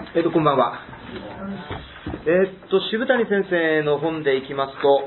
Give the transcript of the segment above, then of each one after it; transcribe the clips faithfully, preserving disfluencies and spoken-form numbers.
えっと、こんばんは。えっと、渋谷先生の本でいきますと、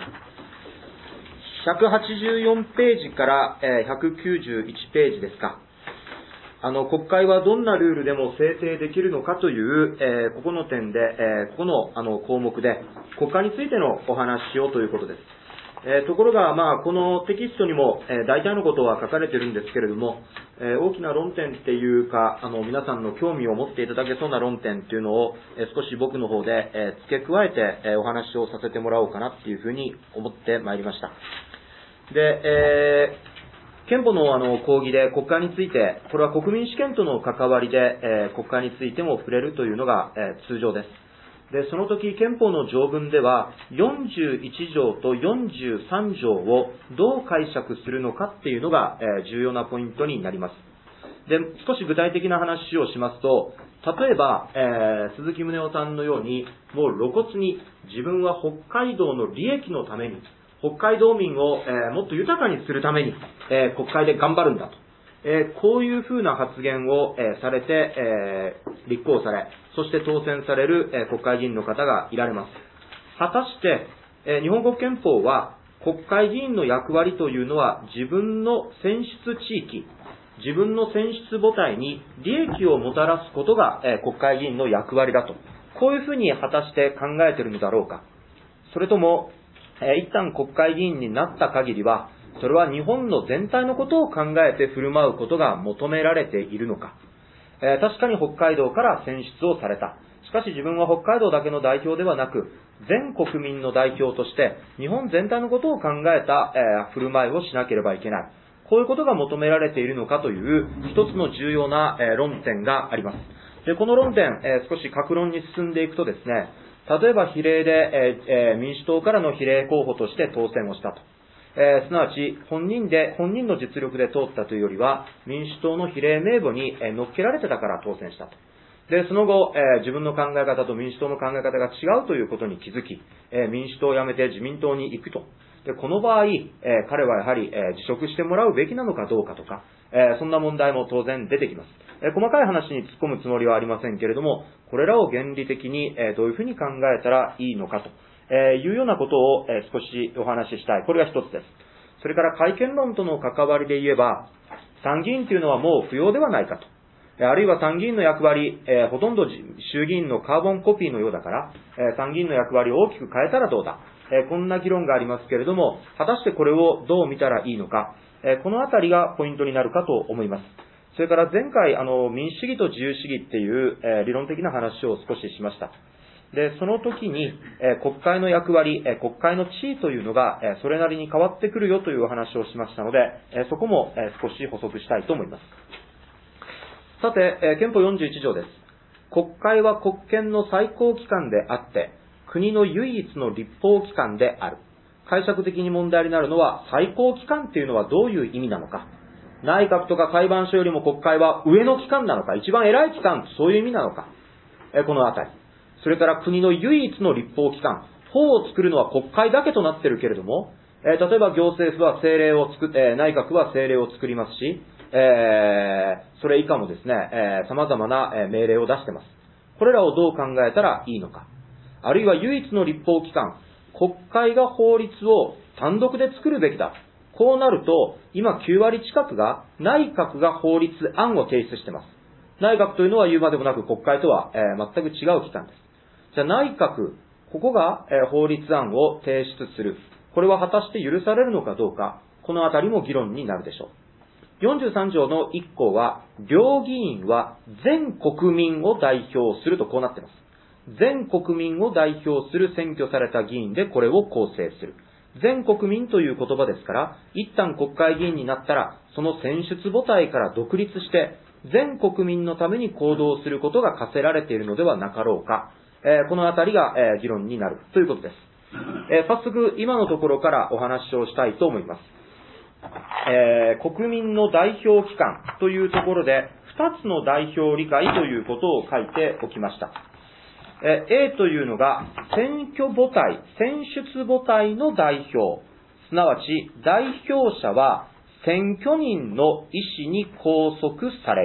ひゃくはちじゅうよんページからひゃくきゅうじゅういちページですか。あの、国会はどんなルールでも制定できるのかという、えー、ここの点で、えー、ここの、あの項目で、国会についてのお話をということです。えー、ところが、まあ、このテキストにも、えー、大体のことは書かれているんですけれども、えー、大きな論点っていうか、あの、皆さんの興味を持っていただけそうな論点っていうのを、えー、少し僕の方で、えー、付け加えて、えー、お話をさせてもらおうかなっていうふうに思ってまいりました。で、えー、憲法のあの講義で国会について、これは国民主権との関わりで、えー、国会についても触れるというのが、えー、通常です。で、その時憲法の条文ではよんじゅういち条とよんじゅうさん条をどう解釈するのかっていうのが、えー、重要なポイントになります。で、少し具体的な話をしますと、例えば、えー、鈴木宗男さんのように、もう露骨に自分は北海道の利益のために、北海道民を、えー、もっと豊かにするために、えー、国会で頑張るんだと。えー、こういうふうな発言を、えー、されて、えー、立候補され、そして当選される、えー、国会議員の方がいられます。果たして、えー、日本国憲法は国会議員の役割というのは自分の選出地域、自分の選出母体に利益をもたらすことが、えー、国会議員の役割だと。こういうふうに果たして考えているのだろうか。それとも、えー、一旦国会議員になった限りは、それは日本の全体のことを考えて振る舞うことが求められているのか。えー、確かに北海道から選出をされた。しかし自分は北海道だけの代表ではなく、全国民の代表として日本全体のことを考えた、えー、振る舞いをしなければいけない。こういうことが求められているのかという一つの重要な、えー、論点があります。で、この論点、えー、少し各論に進んでいくとですね、例えば比例で、えーえー、民主党からの比例候補として当選をしたと。えー、すなわち本人で、本人の実力で通ったというよりは、民主党の比例名簿に、えー、乗っけられてたから当選したと。で、その後、えー、自分の考え方と民主党の考え方が違うということに気づき、えー、民主党を辞めて自民党に行くと。で、この場合、えー、彼はやはり、えー、辞職してもらうべきなのかどうかとか、えー、そんな問題も当然出てきます。えー、細かい話に突っ込むつもりはありませんけれども、これらを原理的に、えー、どういうふうに考えたらいいのかと。えー、いうようなことを、えー、少しお話ししたい。これが一つです。それから改憲論との関わりで言えば、参議院というのはもう不要ではないかと。あるいは参議院の役割、えー、ほとんど衆議院のカーボンコピーのようだから、えー、参議院の役割を大きく変えたらどうだ。えー、こんな議論がありますけれども、果たしてこれをどう見たらいいのか、えー、このあたりがポイントになるかと思います。それから前回、あの、民主主義と自由主義っていう、えー、理論的な話を少ししました。で、その時に、えー、国会の役割、えー、国会の地位というのが、えー、それなりに変わってくるよというお話をしましたので、えー、そこも、えー、少し補足したいと思います。さて、えー、憲法よんじゅういち条です。国会は国権の最高機関であって、国の唯一の立法機関である。解釈的に問題になるのは、最高機関っていうのはどういう意味なのか。内閣とか裁判所よりも国会は上の機関なのか、一番偉い機関、そういう意味なのか。えー、このあたり。それから国の唯一の立法機関、法を作るのは国会だけとなっているけれども、えー、例えば行政府は政令を作、えー、内閣は政令を作りますし、えー、それ以下もですね、えー、様々な命令を出しています。これらをどう考えたらいいのか。あるいは唯一の立法機関、国会が法律を単独で作るべきだ。こうなると、今きゅう割近くが内閣が法律案を提出しています。内閣というのは言うまでもなく国会とは、えー、全く違う機関です。じゃあ内閣、ここが、えー、法律案を提出する。これは果たして許されるのかどうか、このあたりも議論になるでしょう。よんじゅうさん条のいっ項は、両議員は全国民を代表するとこうなっています。全国民を代表する選挙された議員でこれを構成する。全国民という言葉ですから、一旦国会議員になったら、その選出母体から独立して、全国民のために行動することが課せられているのではなかろうか。えー、このあたりが、えー、議論になるということです。えー、早速、今のところからお話をしたいと思います。えー、国民の代表機関というところで、二つの代表理解ということを書いておきました。えー、A というのが、選挙母体、選出母体の代表。すなわち、代表者は選挙人の意思に拘束される。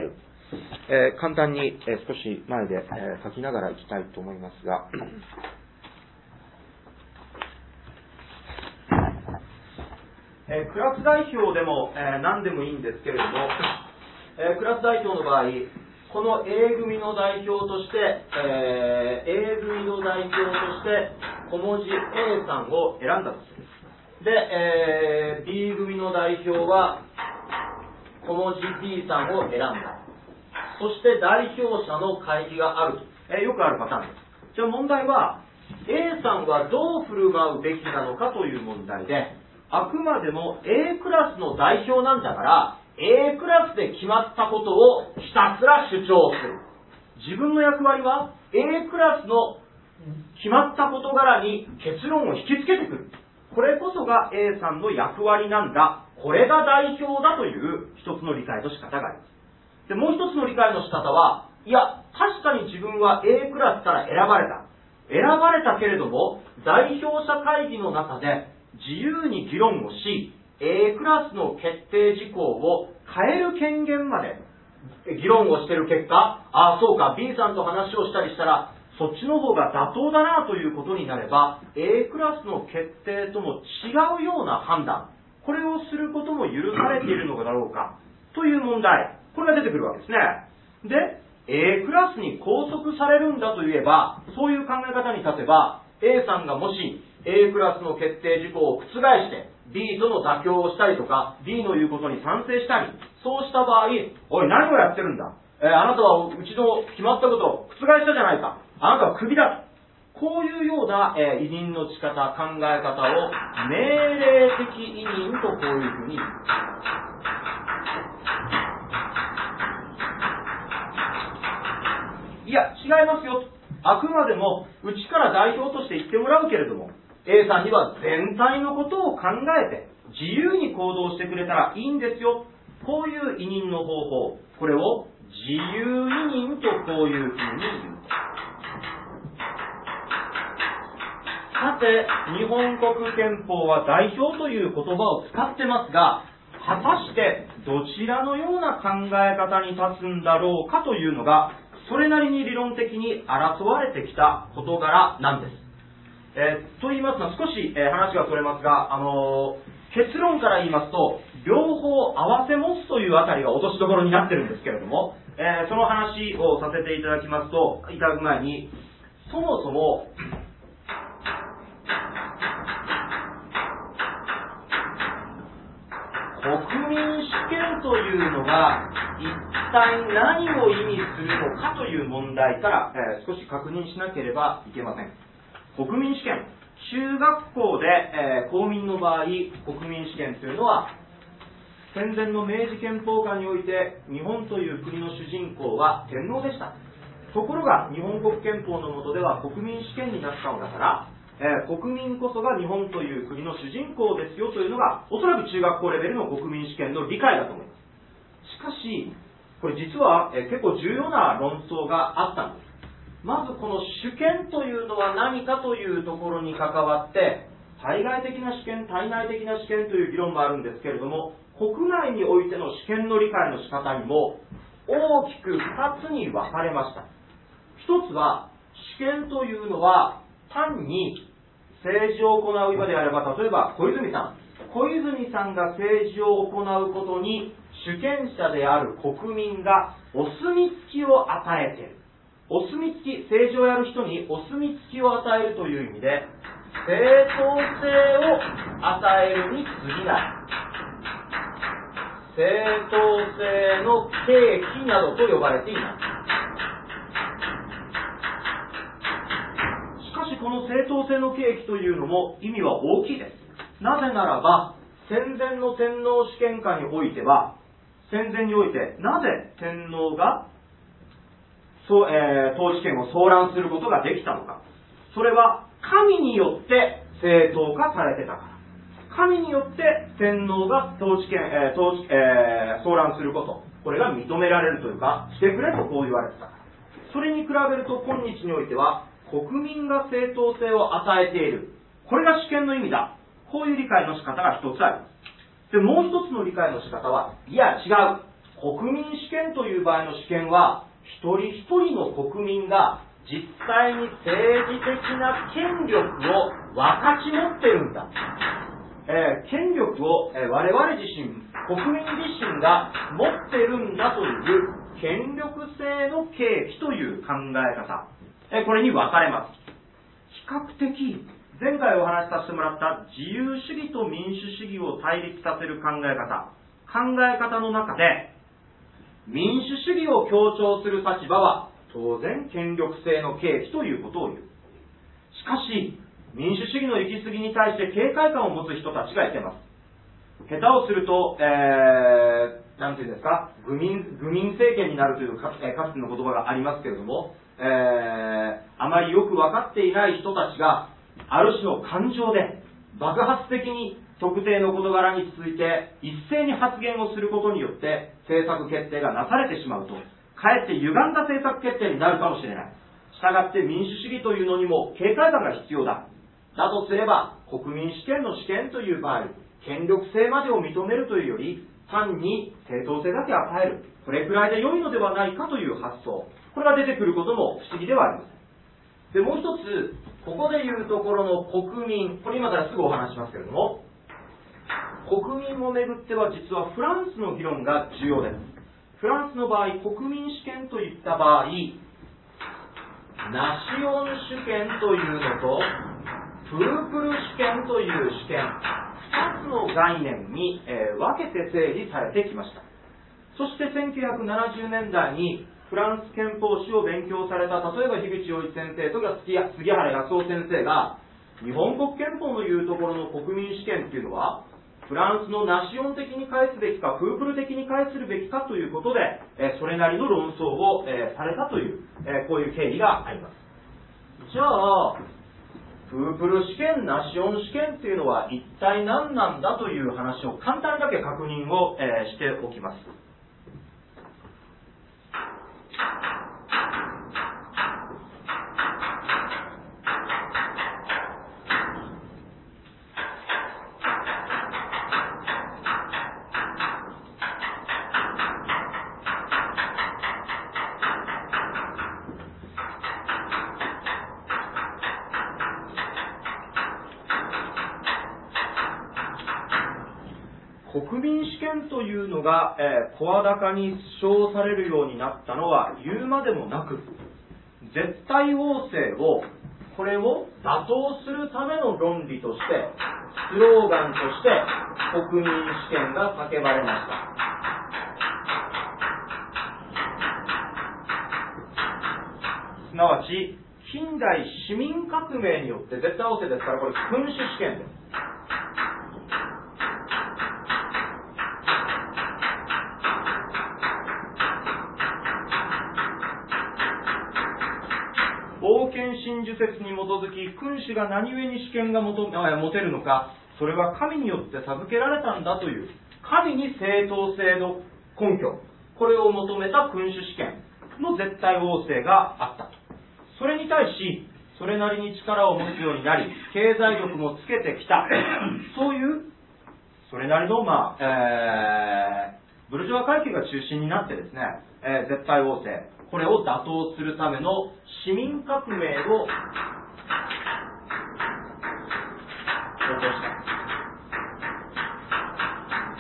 えー、簡単に、えー、少し前で、えー、書きながらいきたいと思いますが、えー、クラス代表でも、えー、何でもいいんですけれども、えー、クラス代表の場合、この A 組の代表として、えー、A 組の代表として小文字 A さんを選んだとする。で、えー、B 組の代表は小文字 B さんを選んだ。そして代表者の会議があると、えー、よくあるパターンです。じゃあ問題は A さんはどう振る舞うべきなのかという問題で、あくまでも A クラスの代表なんだから A クラスで決まったことをひたすら主張する。自分の役割は A クラスの決まった事柄に結論を引きつけてくる。これこそが A さんの役割なんだ。これが代表だという一つの理解の仕方があります。で、もう一つの理解の仕方は、いや、確かに自分は A クラスから選ばれた。選ばれたけれども、代表者会議の中で自由に議論をし、A クラスの決定事項を変える権限まで議論をしている結果、ああ、そうか、B さんと話をしたりしたら、そっちの方が妥当だなということになれば、A クラスの決定とも違うような判断、これをすることも許されているのだろうか、という問題、これが出てくるわけですね。で、A クラスに拘束されるんだといえば、そういう考え方に立てば、A さんがもし A クラスの決定事項を覆して、B との妥協をしたりとか、B の言うことに賛成したり、そうした場合、おい、何をやってるんだ、えー、あなたはうちの決まったことを覆したじゃないか、あなたはクビだ。こういうような、えー、委任の仕方、考え方を命令的委任とこういうふうに言う。いや、違いますよ。あくまでも、うちから代表として言ってもらうけれども、A さんには全体のことを考えて、自由に行動してくれたらいいんですよ。こういう委任の方法、これを自由委任とこういうふうに言う。さて、日本国憲法は代表という言葉を使ってますが、果たしてどちらのような考え方に立つんだろうかというのが、それなりに理論的に争われてきた事柄なんです。えー、と言いますのは少し、えー、話がそれますが、あのー、結論から言いますと、両方合わせ持つというあたりが落としどころになってるんですけれども、えー、その話をさせていただきますと、いただく前に、そもそも、国民主権というのが一体何を意味するのかという問題から、えー、少し確認しなければいけません。国民主権、中学校で、えー、公民の場合、国民主権というのは戦前の明治憲法下において日本という国の主人公は天皇でした。ところが日本国憲法の下では国民主権になったのだから、えー、国民こそが日本という国の主人公ですよというのがおそらく中学校レベルの国民主権の理解だと思います。しかしこれ実は、えー、結構重要な論争があったんです。まずこの主権というのは何かというところに関わって、対外的な主権、対内的な主権という議論もあるんですけれども、国内においての主権の理解の仕方にも大きくふたつに分かれました。一つは、主権というのは単に政治を行う今であれば、例えば小泉さん、小泉さんが政治を行うことに主権者である国民がお墨付きを与えている。お墨付き、政治をやる人にお墨付きを与えるという意味で、正当性を与えるに過ぎない。正当性の契機などと呼ばれています。しかしこの正当性の契機というのも意味は大きいです。なぜならば、戦前の天皇主権下においては、戦前においてなぜ天皇がそう、えー、統治権を総覧することができたのか。それは神によって正当化されてたから。神によって天皇が統治権、えー統治えー、総覧すること、これが認められるというか、してくれとこう言われてたから。それに比べると今日においては、国民が正当性を与えている。これが主権の意味だ。こういう理解の仕方が一つあります。で、もう一つの理解の仕方は、いや違う。 国民主権という場合の主権は、一人一人の国民が実際に政治的な権力を分かち持ってるんだ。えー、権力を、えー、我々自身、国民自身が持ってるんだという権力性の契機という考え方、えー、これに分かれます。比較的、前回お話しさせてもらった自由主義と民主主義を対立させる考え方、考え方の中で、民主主義を強調する立場は当然権力性の契機ということを言う。しかし、民主主義の行き過ぎに対して警戒感を持つ人たちがいてます。下手をすると、えー、なんていうんですか、愚民、愚民政権になるというか、えー、かつての言葉がありますけれども、えー、あまりよく分かっていない人たちが、ある種の感情で爆発的に特定の事柄について一斉に発言をすることによって政策決定がなされてしまうと、かえって歪んだ政策決定になるかもしれない。したがって民主主義というのにも警戒感が必要だ。だとすれば、国民主権の主権という場合、権力性までを認めるというより、単に正当性だけ与える。これくらいで良いのではないかという発想。これが出てくることも不思議ではありません。で、もう一つ、ここで言うところの国民、これ今からすぐお話しますけれども、国民をめぐっては実はフランスの議論が重要です。フランスの場合、国民主権といった場合、ナシオン主権というのと、プープル主権という主権、ふたつの概念に、えー、分けて整理されてきました。そしてせんきゅうひゃくななじゅうねんだいにフランス憲法史を勉強された、例えば樋口洋一先生とか杉原康夫先生が、日本国憲法のいうところの国民主権っていうのは、フランスのナシオン的に返すべきか、プープル的に返するべきかということで、えー、それなりの論争を、えー、されたという、えー、こういう経緯があります。じゃあ、プープル主権、ナシオン主権っていうのは一体何なんだという話を簡単にだけ確認を、えー、しておきます。国民主権というのが声高に主張されるようになったのは言うまでもなく、絶対王政を、これを打倒するための論理として、スローガンとして国民主権が叫ばれました。すなわち、近代市民革命によって絶対王政ですから、これ君主主権です。王権真珠説に基づき、君主が何故に主権が持てるのか、それは神によって授けられたんだという、神に正当性の根拠、これを求めた君主主権の絶対王政があったと。それに対し、それなりに力を持つようになり、経済力もつけてきた、そういう、それなりの、まあ、えー、ブルジョワ階級が中心になってですね、えー、絶対王政、これを打倒するための市民革命を起こした。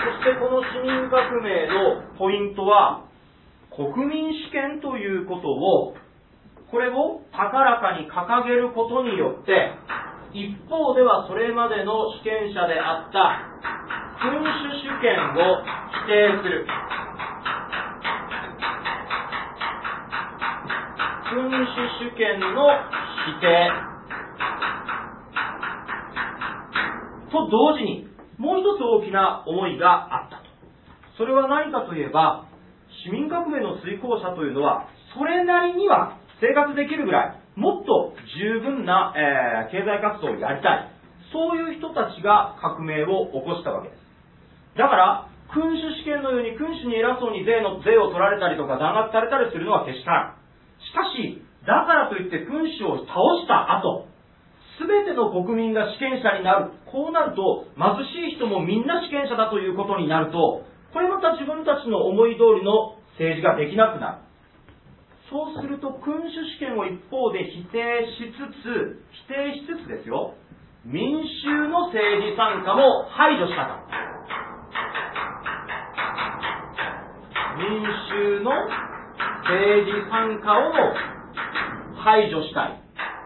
そしてこの市民革命のポイントは、国民主権ということを、これを高らかに掲げることによって、一方ではそれまでの主権者であった君主主権を否定する。君主主権の否定と同時に、もう一つ大きな思いがあったと。それは何かといえば、市民革命の遂行者というのは、それなりには生活できるぐらい、もっと十分な、えー、経済活動をやりたい。そういう人たちが革命を起こしたわけです。だから、君主主権のように君主に偉そうに税の税を取られたりとか弾圧されたりするのは決してない。しかし、だからといって君主を倒した後、すべての国民が主権者になる。こうなると、貧しい人もみんな主権者だということになると、 これまた自分たちの思い通りの政治ができなくなる。そうすると君主試験を一方で否定しつつ、否定しつつですよ、民衆の政治参加も排除したか。民衆の政治参加を排除したい。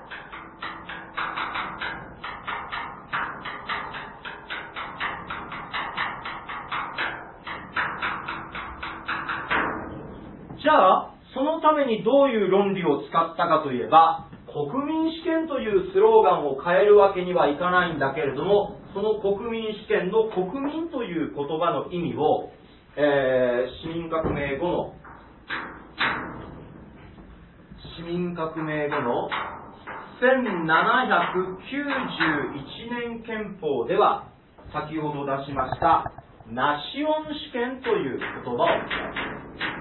じゃあ、そのためにどういう論理を使ったかといえば、国民試験というスローガンを変えるわけにはいかないんだけれども、その国民試験の国民という言葉の意味を、えー、市民革命後の市民革命後のせんななひゃくきゅうじゅういちねん憲法では先ほど出しましたナシオン試験という言葉を使います。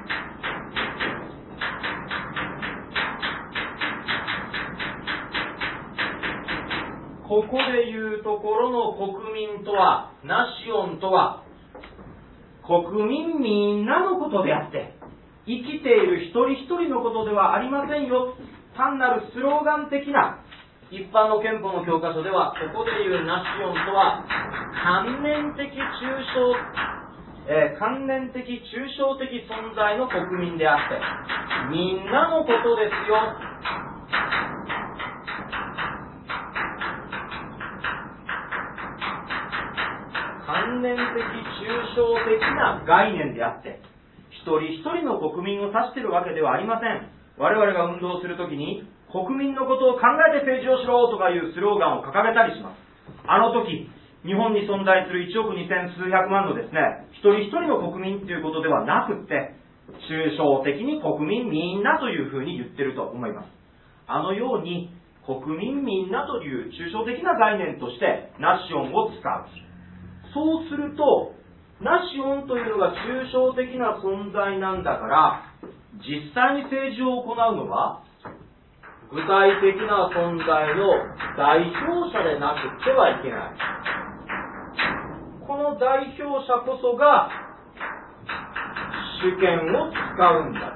ここでいうところの国民とは、ナシオンとは、国民みんなのことであって、生きている一人一人のことではありませんよ。単なるスローガン的な、一般の憲法の教科書では、ここでいうナシオンとは、関連的抽象、えー、関連的抽象的存在の国民であって、みんなのことですよ。関連的抽象的な概念であって、一人一人の国民を指しているわけではありません。我々が運動するときに、国民のことを考えて政治をしろとかいうスローガンを掲げたりします。あの時、日本に存在するいちおくにせん数百万のですね、一人一人の国民ということではなくって、抽象的に国民みんなというふうに言ってると思います。あのように、国民みんなという抽象的な概念として、ナシオンを使う。そうすると、ナシオンというのが抽象的な存在なんだから、実際に政治を行うのは、具体的な存在の代表者でなくてはいけない。この代表者こそが、主権を使うんだ。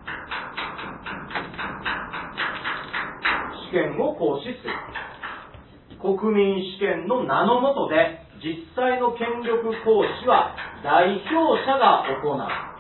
主権を行使する。国民主権の名の下で、実際の権力行使は代表者が行う。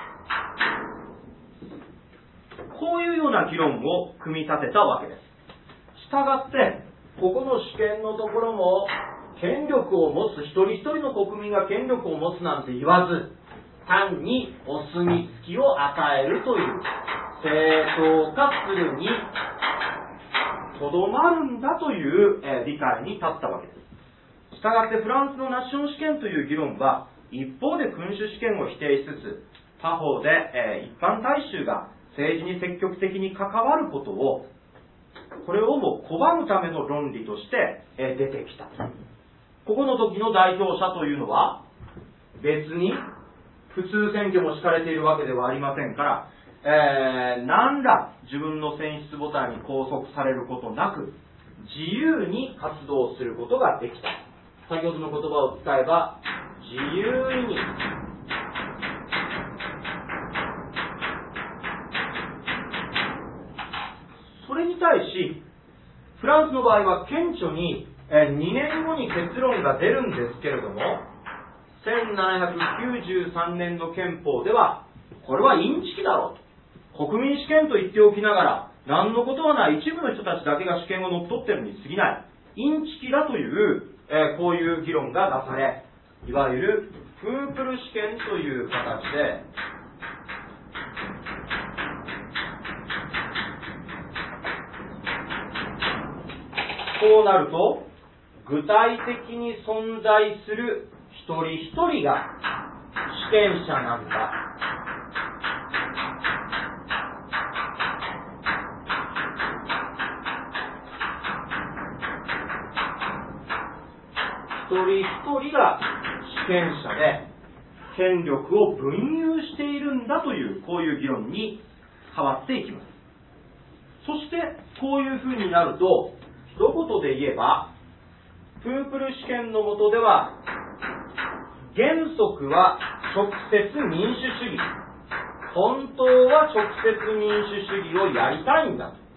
こういうような議論を組み立てたわけです。したがって、ここの主権のところも、権力を持つ、一人一人の国民が権力を持つなんて言わず、単にお墨付きを与えるという、正当化するにとどまるんだという、えー、理解に立ったわけです。したがってフランスのナション試験という議論は、一方で君主試験を否定しつつ、他方で、えー、一般大衆が政治に積極的に関わることを、これをも拒むための論理として、えー、出てきた。ここの時の代表者というのは、別に普通選挙も敷かれているわけではありませんから、えー、何ら自分の選出ボタンに拘束されることなく、自由に活動することができた。先ほどの言葉を使えば、自由にそれに対し、フランスの場合は顕著ににねんごに結論が出るんですけれども、せんななひゃくきゅうじゅうさんねんの憲法では、これはインチキだろうと。国民主権と言っておきながら、何のことはない一部の人たちだけが主権を乗っ取っているに過ぎない。インチキだという、えー、こういう議論が出され、いわゆるプープル主権という形で、こうなると、具体的に存在する一人一人が主権者なんだ。一人一人が主権者で権力を分有しているんだという、こういう議論に変わっていきます。そしてこういうふうになると、一言で言えば、プープル主権の下では原則は直接民主主義、本当は直接民主主義をやりたいんだと。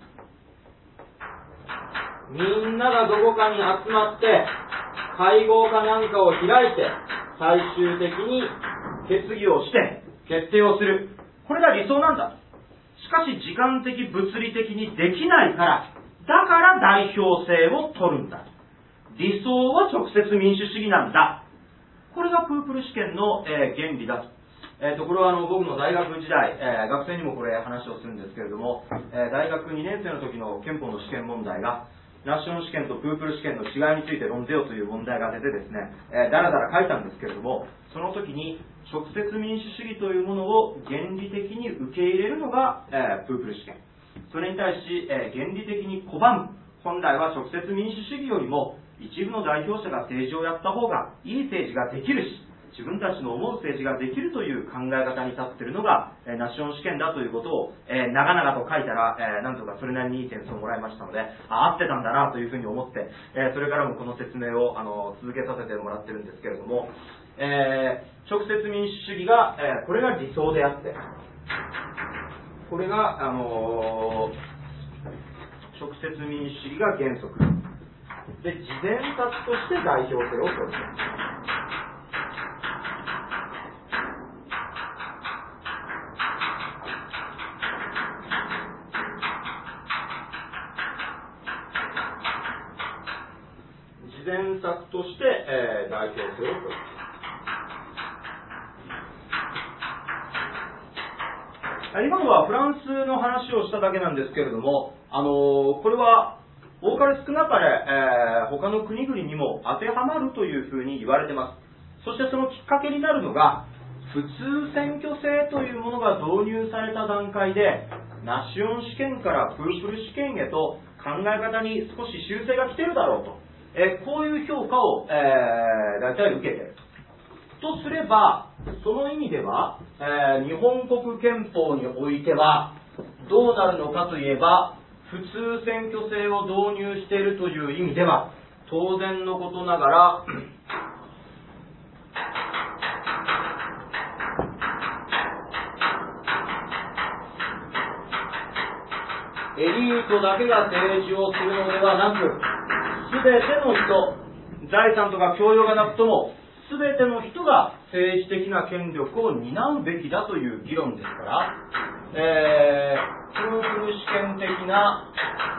みんながどこかに集まって会合かなんかを開いて最終的に決議をして決定をする、これが理想なんだ。しかし時間的物理的にできないから、だから代表制を取るんだ。理想は直接民主主義なんだ。これがプープル試験の、えー、原理だと。えー、とこれはあの僕の大学時代、えー、学生にもこれ話をするんですけれども、えー、大学にねん生の時の憲法の試験問題がナション試験とプープル試験の違いについて論ぜよという問題が出てですね、えー、だらだら書いたんですけれども、その時に直接民主主義というものを原理的に受け入れるのが、えー、プープル試験。それに対し、えー、原理的に拒む、本来は直接民主主義よりも一部の代表者が政治をやった方がいい政治ができるし、自分たちの思う政治ができるという考え方に立っているのが、えー、ナション試験だということを、えー、長々と書いたら、えー、なんとかそれなりにいい点数をもらいましたので、あ、合ってたんだなというふうに思って、えー、それからもこの説明をあの続けさせてもらってるんですけれども、えー、直接民主主義が、えー、これが理想であって、これが、あのー、直接民主主義が原則で、事前策として代表性を取る。事前策として、えー、代表性を取る。今のはフランスの話をしただけなんですけれども、あのー、これは多かれ少なかれ、えー、他の国々にも当てはまるというふうに言われています。そしてそのきっかけになるのが、普通選挙制というものが導入された段階で、ナション試験からプープル試験へと考え方に少し修正が来ているだろうと、えー、こういう評価を、えー、大体受けているとすれば、その意味では、えー、日本国憲法においてはどうなるのかといえば、普通選挙制を導入しているという意味では当然のことながら、エリートだけが政治をするのではなく、すべての人、財産とか教養がなくともすべての人が政治的な権力を担うべきだという議論ですから、えー、プープル試験的な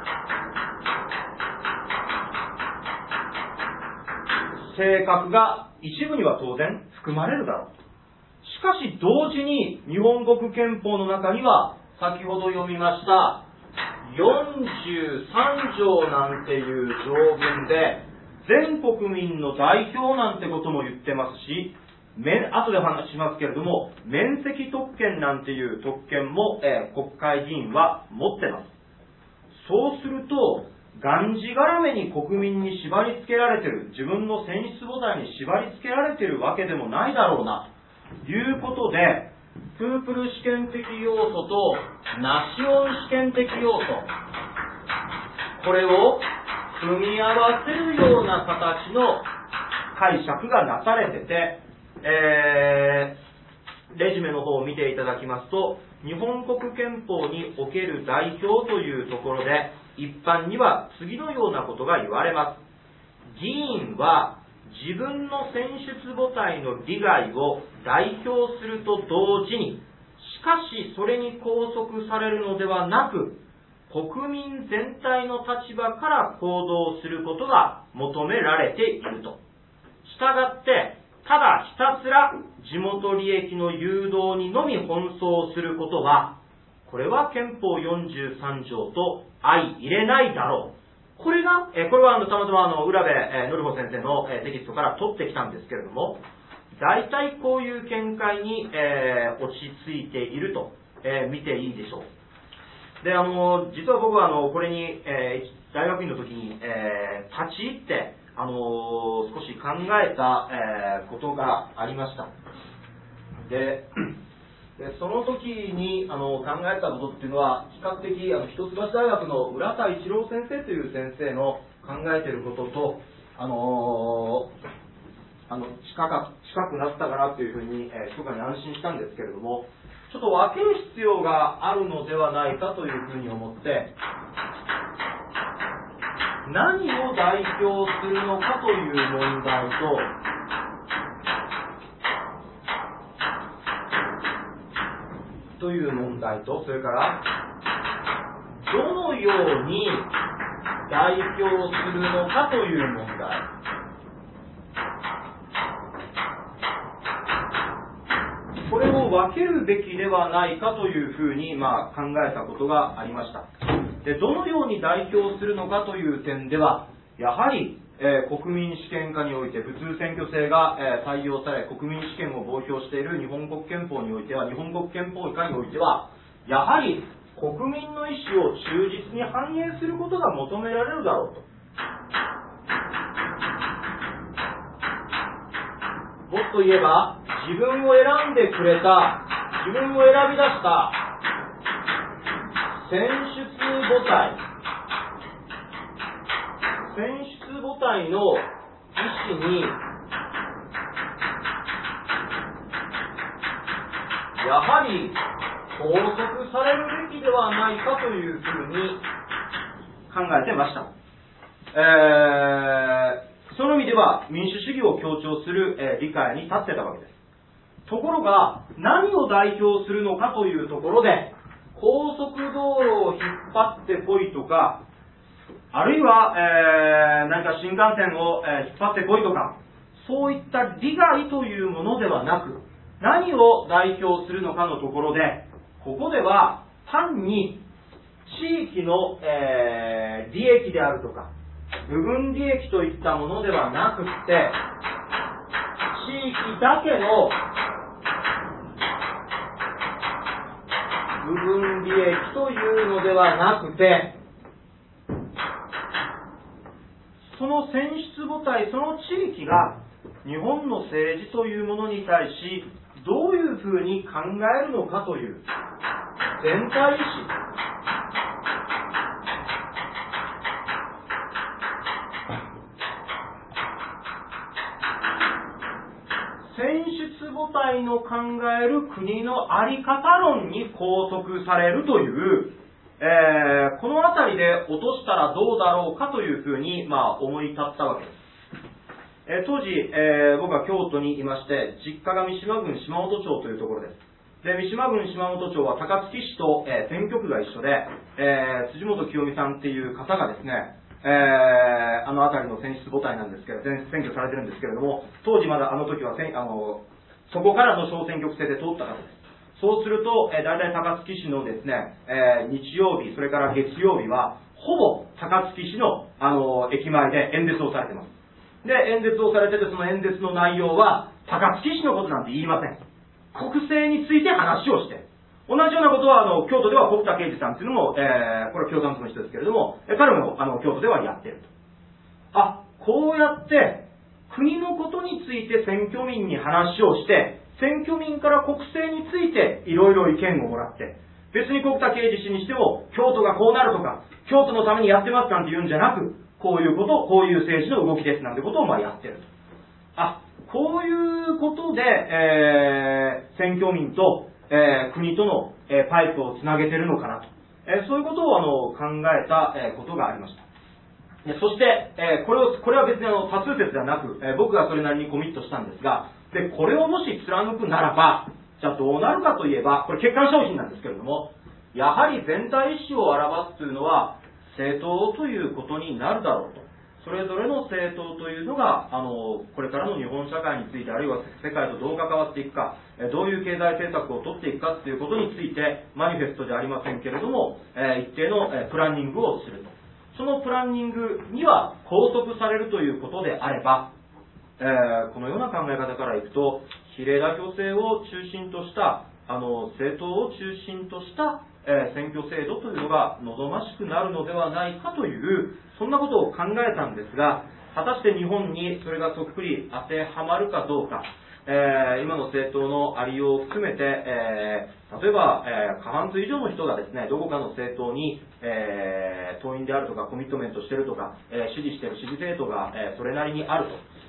性格が一部には当然含まれるだろう。しかし同時に日本国憲法の中には先ほど読みましたよんじゅうさん条なんていう条文で全国民の代表なんてことも言ってますし、後で話しますけれども、免責特権なんていう特権も、えー、国会議員は持ってます。そうすると、がんじがらめに国民に縛り付けられている、自分の選出母体に縛り付けられているわけでもないだろうな、ということで、プープル試験的要素とナション試験的要素、これを組み合わせるような形の解釈がなされてて、えー、レジュメの方を見ていただきますと、日本国憲法における代表というところで一般には次のようなことが言われます。議員は自分の選出母体の利害を代表すると同時に、しかしそれに拘束されるのではなく、国民全体の立場から行動することが求められていると。したがって、ただひたすら地元利益の誘導にのみ奔走することは、これは憲法よんじゅうさん条と相入れないだろう。これが、えこれはあのたまたまあの浦部え典子先生のえテキストから取ってきたんですけれども、大体こういう見解に、えー、落ち着いていると、えー、見ていいでしょう。で、あの実は僕はあのこれに、えー、大学院の時に、えー、立ち入ってあのー、少し考えた、えー、ことがありました。で、でその時にあの考えたことっていうのは、比較的あの一橋大学の浦田一郎先生という先生の考えていることと、あのあの近か近くなったかなというふうに、えー、密かに安心したんですけれども、ちょっと分ける必要があるのではないかというふうに思って、何を代表するのかという問題と、という問題と、それからどのように代表するのかという問題、これを分けるべきではないかというふうに、まあ、考えたことがありました。で、どのように代表するのかという点では、やはり、えー、国民主権下において普通選挙制が、えー、採用され、国民主権を防氷している日本国憲法においては、日本国憲法下においては、やはり国民の意思を忠実に反映することが求められるだろうと。もっと言えば、自分を選んでくれた、自分を選び出した選出母体、選出母体の意思に、やはり拘束されるべきではないかというふうに考えてました。えーその意味では民主主義を強調する、えー、理解に立ってたわけです。ところが、何を代表するのかというところで、高速道路を引っ張ってこいとか、あるいは、えー、何か新幹線を、えー、引っ張ってこいとか、そういった利害というものではなく、何を代表するのかのところで、ここでは単に地域の、えー、利益であるとか、部分利益といったものではなくて、地域だけの部分利益というのではなくて、その選出母体、その地域が日本の政治というものに対しどういうふうに考えるのかという全体意思、選出母体の考える国の在り方論に拘束されるという、えー、このあたりで落としたらどうだろうかというふうに、まあ、思い立ったわけです。えー、当時、えー、僕は京都にいまして、実家が三島郡島本町というところです。で、三島郡島本町は高槻市と、えー、選挙区が一緒で、えー、辻元清美さんっていう方がですね、えー、あの辺りの選出母体なんですけど、選挙されてるんですけれども、当時まだあの時はせんあのそこからの小選挙区制で通った方です。そうすると、えー、大体高槻市のですね、えー、日曜日、それから月曜日は、ほぼ高槻市の、あの駅前で演説をされています。で、演説をされてて、その演説の内容は、高槻市のことなんて言いません。国政について話をして、同じようなことは、あの、京都では国田圭司さんっていうのも、えー、これは共産党の人ですけれども、え彼も、あの、京都ではやっていると。あ、こうやって、国のことについて選挙民に話をして、選挙民から国政についていろいろ意見をもらって、別に国田圭司氏にしても、京都がこうなるとか、京都のためにやってますなんて言うんじゃなく、こういうこと、こういう政治の動きですなんてことをまあやってると。あ、こういうことで、えー、選挙民と、えー、国との、えー、パイプをつなげてるのかなと、えー、そういうことをあの考えた、えー、ことがありました。そして、えー、これをこれは別にあの多数決ではなく、えー、僕がそれなりにコミットしたんですが、でこれをもし貫くならば、じゃあどうなるかといえば、これ欠陥商品なんですけれども、やはり全体意思を表すというのは政党ということになるだろうと。それぞれの政党というのがあのこれからの日本社会について、あるいは世界とどう関わっていくか、どういう経済政策を取っていくかということについてマニフェストじゃありませんけれども、えー、一定のプランニングをすると。そのプランニングには拘束されるということであれば、えー、このような考え方からいくと、比例代表制を中心としたあの政党を中心としたえー、選挙制度というのが望ましくなるのではないかという、そんなことを考えたんですが、果たして日本にそれがそっくり当てはまるかどうか、えー、今の政党のありようを含めて、えー、例えば、えー、過半数以上の人がですね、どこかの政党に、えー、党員であるとかコミットメントしているとか、えー、支持している支持政党が、えー、それなりにあると。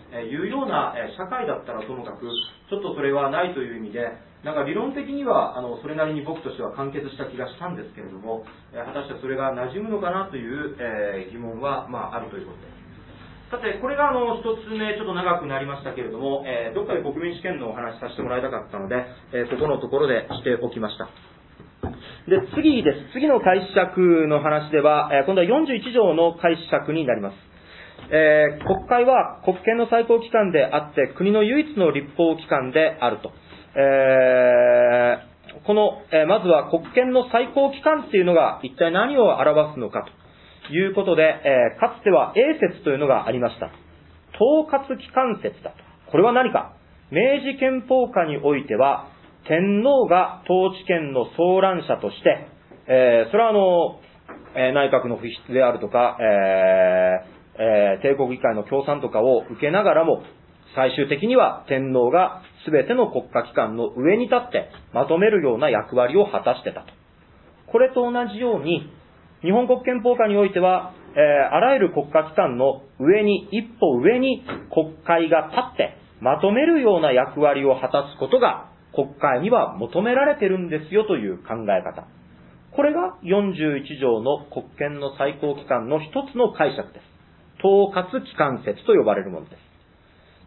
いうような社会だったらともかく、ちょっとそれはないという意味で、なんか理論的にはあのそれなりに僕としては完結した気がしたんですけれども、果たしてそれが馴染むのかなという、えー、疑問は、まあ、あるということです。さて、これがあの一つ目、ちょっと長くなりましたけれども、えー、どっかで国民試験のお話させてもらいたかったので、えー、ここのところでしておきました。で、次です。次の解釈の話では、えー、今度はよんじゅういち条の解釈になります。えー、国会は国権の最高機関であって、国の唯一の立法機関であると。えー、この、えー、まずは国権の最高機関っていうのが一体何を表すのかということで、えー、かつては英説というのがありました。統括機関説だと。これは何か。明治憲法下においては、天皇が統治権の総覧者として、えー、それはあの、えー、内閣の不筆であるとか、えーえー、帝国議会の協賛とかを受けながらも、最終的には天皇が全ての国家機関の上に立ってまとめるような役割を果たしてたと。これと同じように、日本国憲法下においては、えー、あらゆる国家機関の上に、一歩上に国会が立ってまとめるような役割を果たすことが国会には求められてるんですよという考え方。これがよんじゅういち条の国権の最高機関の一つの解釈です。統括機関説と呼ばれるものです。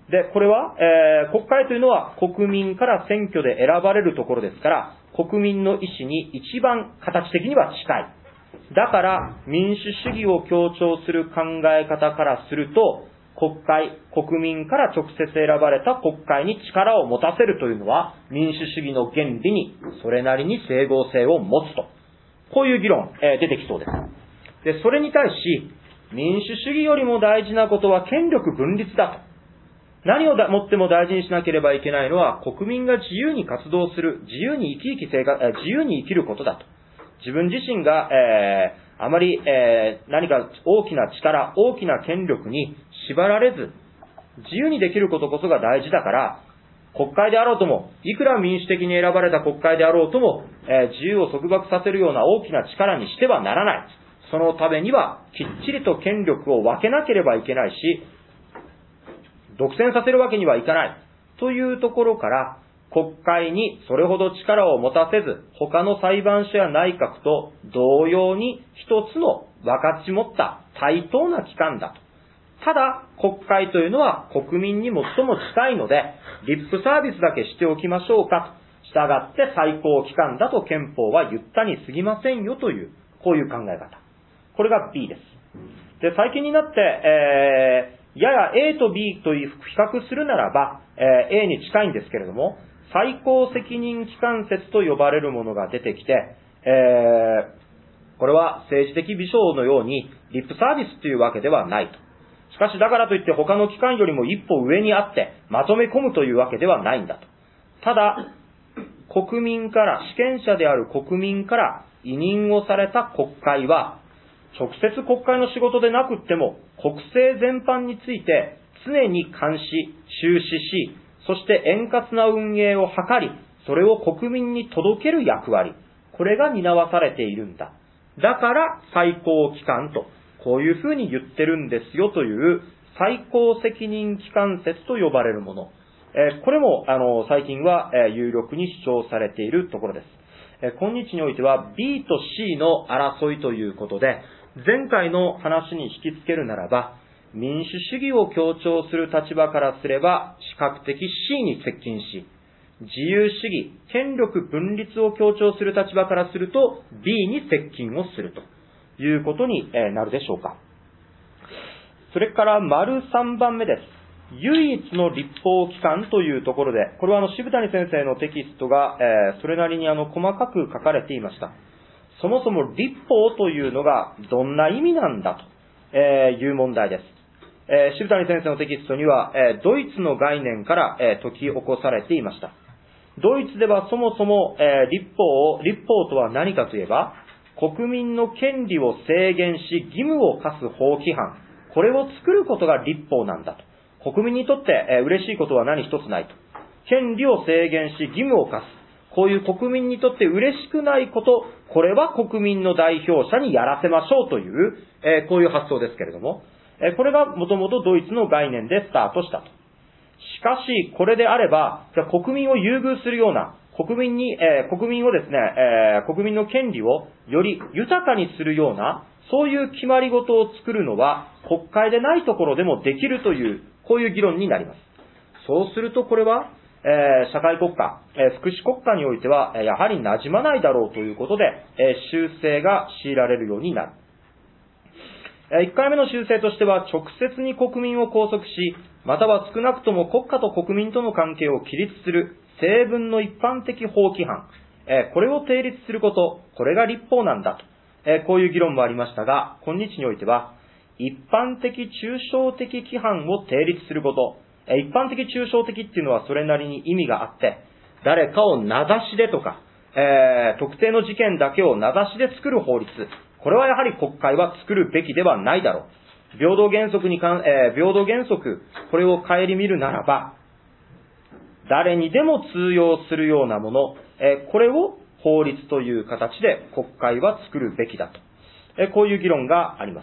で、これは、えー、国会というのは国民から選挙で選ばれるところですから、国民の意思に一番形的には近い。だから民主主義を強調する考え方からすると、国会、国民から直接選ばれた国会に力を持たせるというのは民主主義の原理にそれなりに整合性を持つと。こういう議論、えー、出てきそうです。で、それに対し、民主主義よりも大事なことは権力分立だと。何をもっても大事にしなければいけないのは国民が自由に活動する、自由に生き生き生活、自由に生きることだと。自分自身が、えー、あまり、えー、何か大きな力、大きな権力に縛られず、自由にできることこそが大事だから、国会であろうとも、いくら民主的に選ばれた国会であろうとも、えー、自由を束縛させるような大きな力にしてはならない。そのためには、きっちりと権力を分けなければいけないし、独占させるわけにはいかない。というところから、国会にそれほど力を持たせず、他の裁判所や内閣と同様に一つの分かち持った対等な機関だと。ただ、国会というのは国民に最も近いので、リップサービスだけしておきましょうかと。従って最高機関だと憲法は言ったに過ぎませんよという、こういう考え方。これが B です。で、最近になって、えー、やや A と B と比較するならば、えー、A に近いんですけれども、最高責任機関説と呼ばれるものが出てきて、えー、これは政治的微笑のようにリップサービスというわけではないと。しかしだからといって他の機関よりも一歩上にあってまとめ込むというわけではないんだと。ただ、国民から、主権者である国民から委任をされた国会は、直接国会の仕事でなくっても、国政全般について常に監視、注視し、そして円滑な運営を図り、それを国民に届ける役割、これが担わされているんだ。だから最高機関と、こういうふうに言ってるんですよという最高責任機関説と呼ばれるもの。えー、これもあの最近は、えー、有力に主張されているところです。えー、今日においては B と C の争いということで、前回の話に引き付けるならば、民主主義を強調する立場からすれば、比較的 C に接近し、自由主義、権力分立を強調する立場からすると B に接近をするということになるでしょうか。それから丸さんばんめです。唯一の立法機関というところで、これはあの渋谷先生のテキストが、えー、それなりにあの細かく書かれていました。そもそも立法というのがどんな意味なんだという問題です。えー、渋谷先生のテキストには、えー、ドイツの概念から、えー、解き起こされていました。ドイツではそもそも、えー、立法を、立法とは何かといえば、国民の権利を制限し義務を課す法規範、これを作ることが立法なんだと。国民にとって、えー、嬉しいことは何一つないと。権利を制限し義務を課す。こういう国民にとって嬉しくないこと、これは国民の代表者にやらせましょうという、えー、こういう発想ですけれども、 これがもともとドイツの概念でスタートしたと。しかし、これであれば、じゃあ国民を優遇するような、国民に、えー、国民をですね、えー、国民の権利をより豊かにするような、そういう決まり事を作るのは、国会でないところでもできるという、こういう議論になります。そうすると、これは、えー、社会国家、えー、福祉国家においては、やはり馴染まないだろうということで、えー、修正が強いられるようになる。いっかいめの修正としては、直接に国民を拘束し、または少なくとも国家と国民との関係を規律する成文の一般的法規範、これを定律すること、これが立法なんだと、こういう議論もありましたが、今日においては、一般的抽象的規範を定律すること、一般的抽象的っていうのはそれなりに意味があって、誰かを名指しでとか、えー、特定の事件だけを名指しで作る法律、これはやはり国会は作るべきではないだろう。平等原則に関、えー、平等原則、これを顧みるならば、誰にでも通用するようなもの、えー、これを法律という形で国会は作るべきだと。えー、こういう議論があります。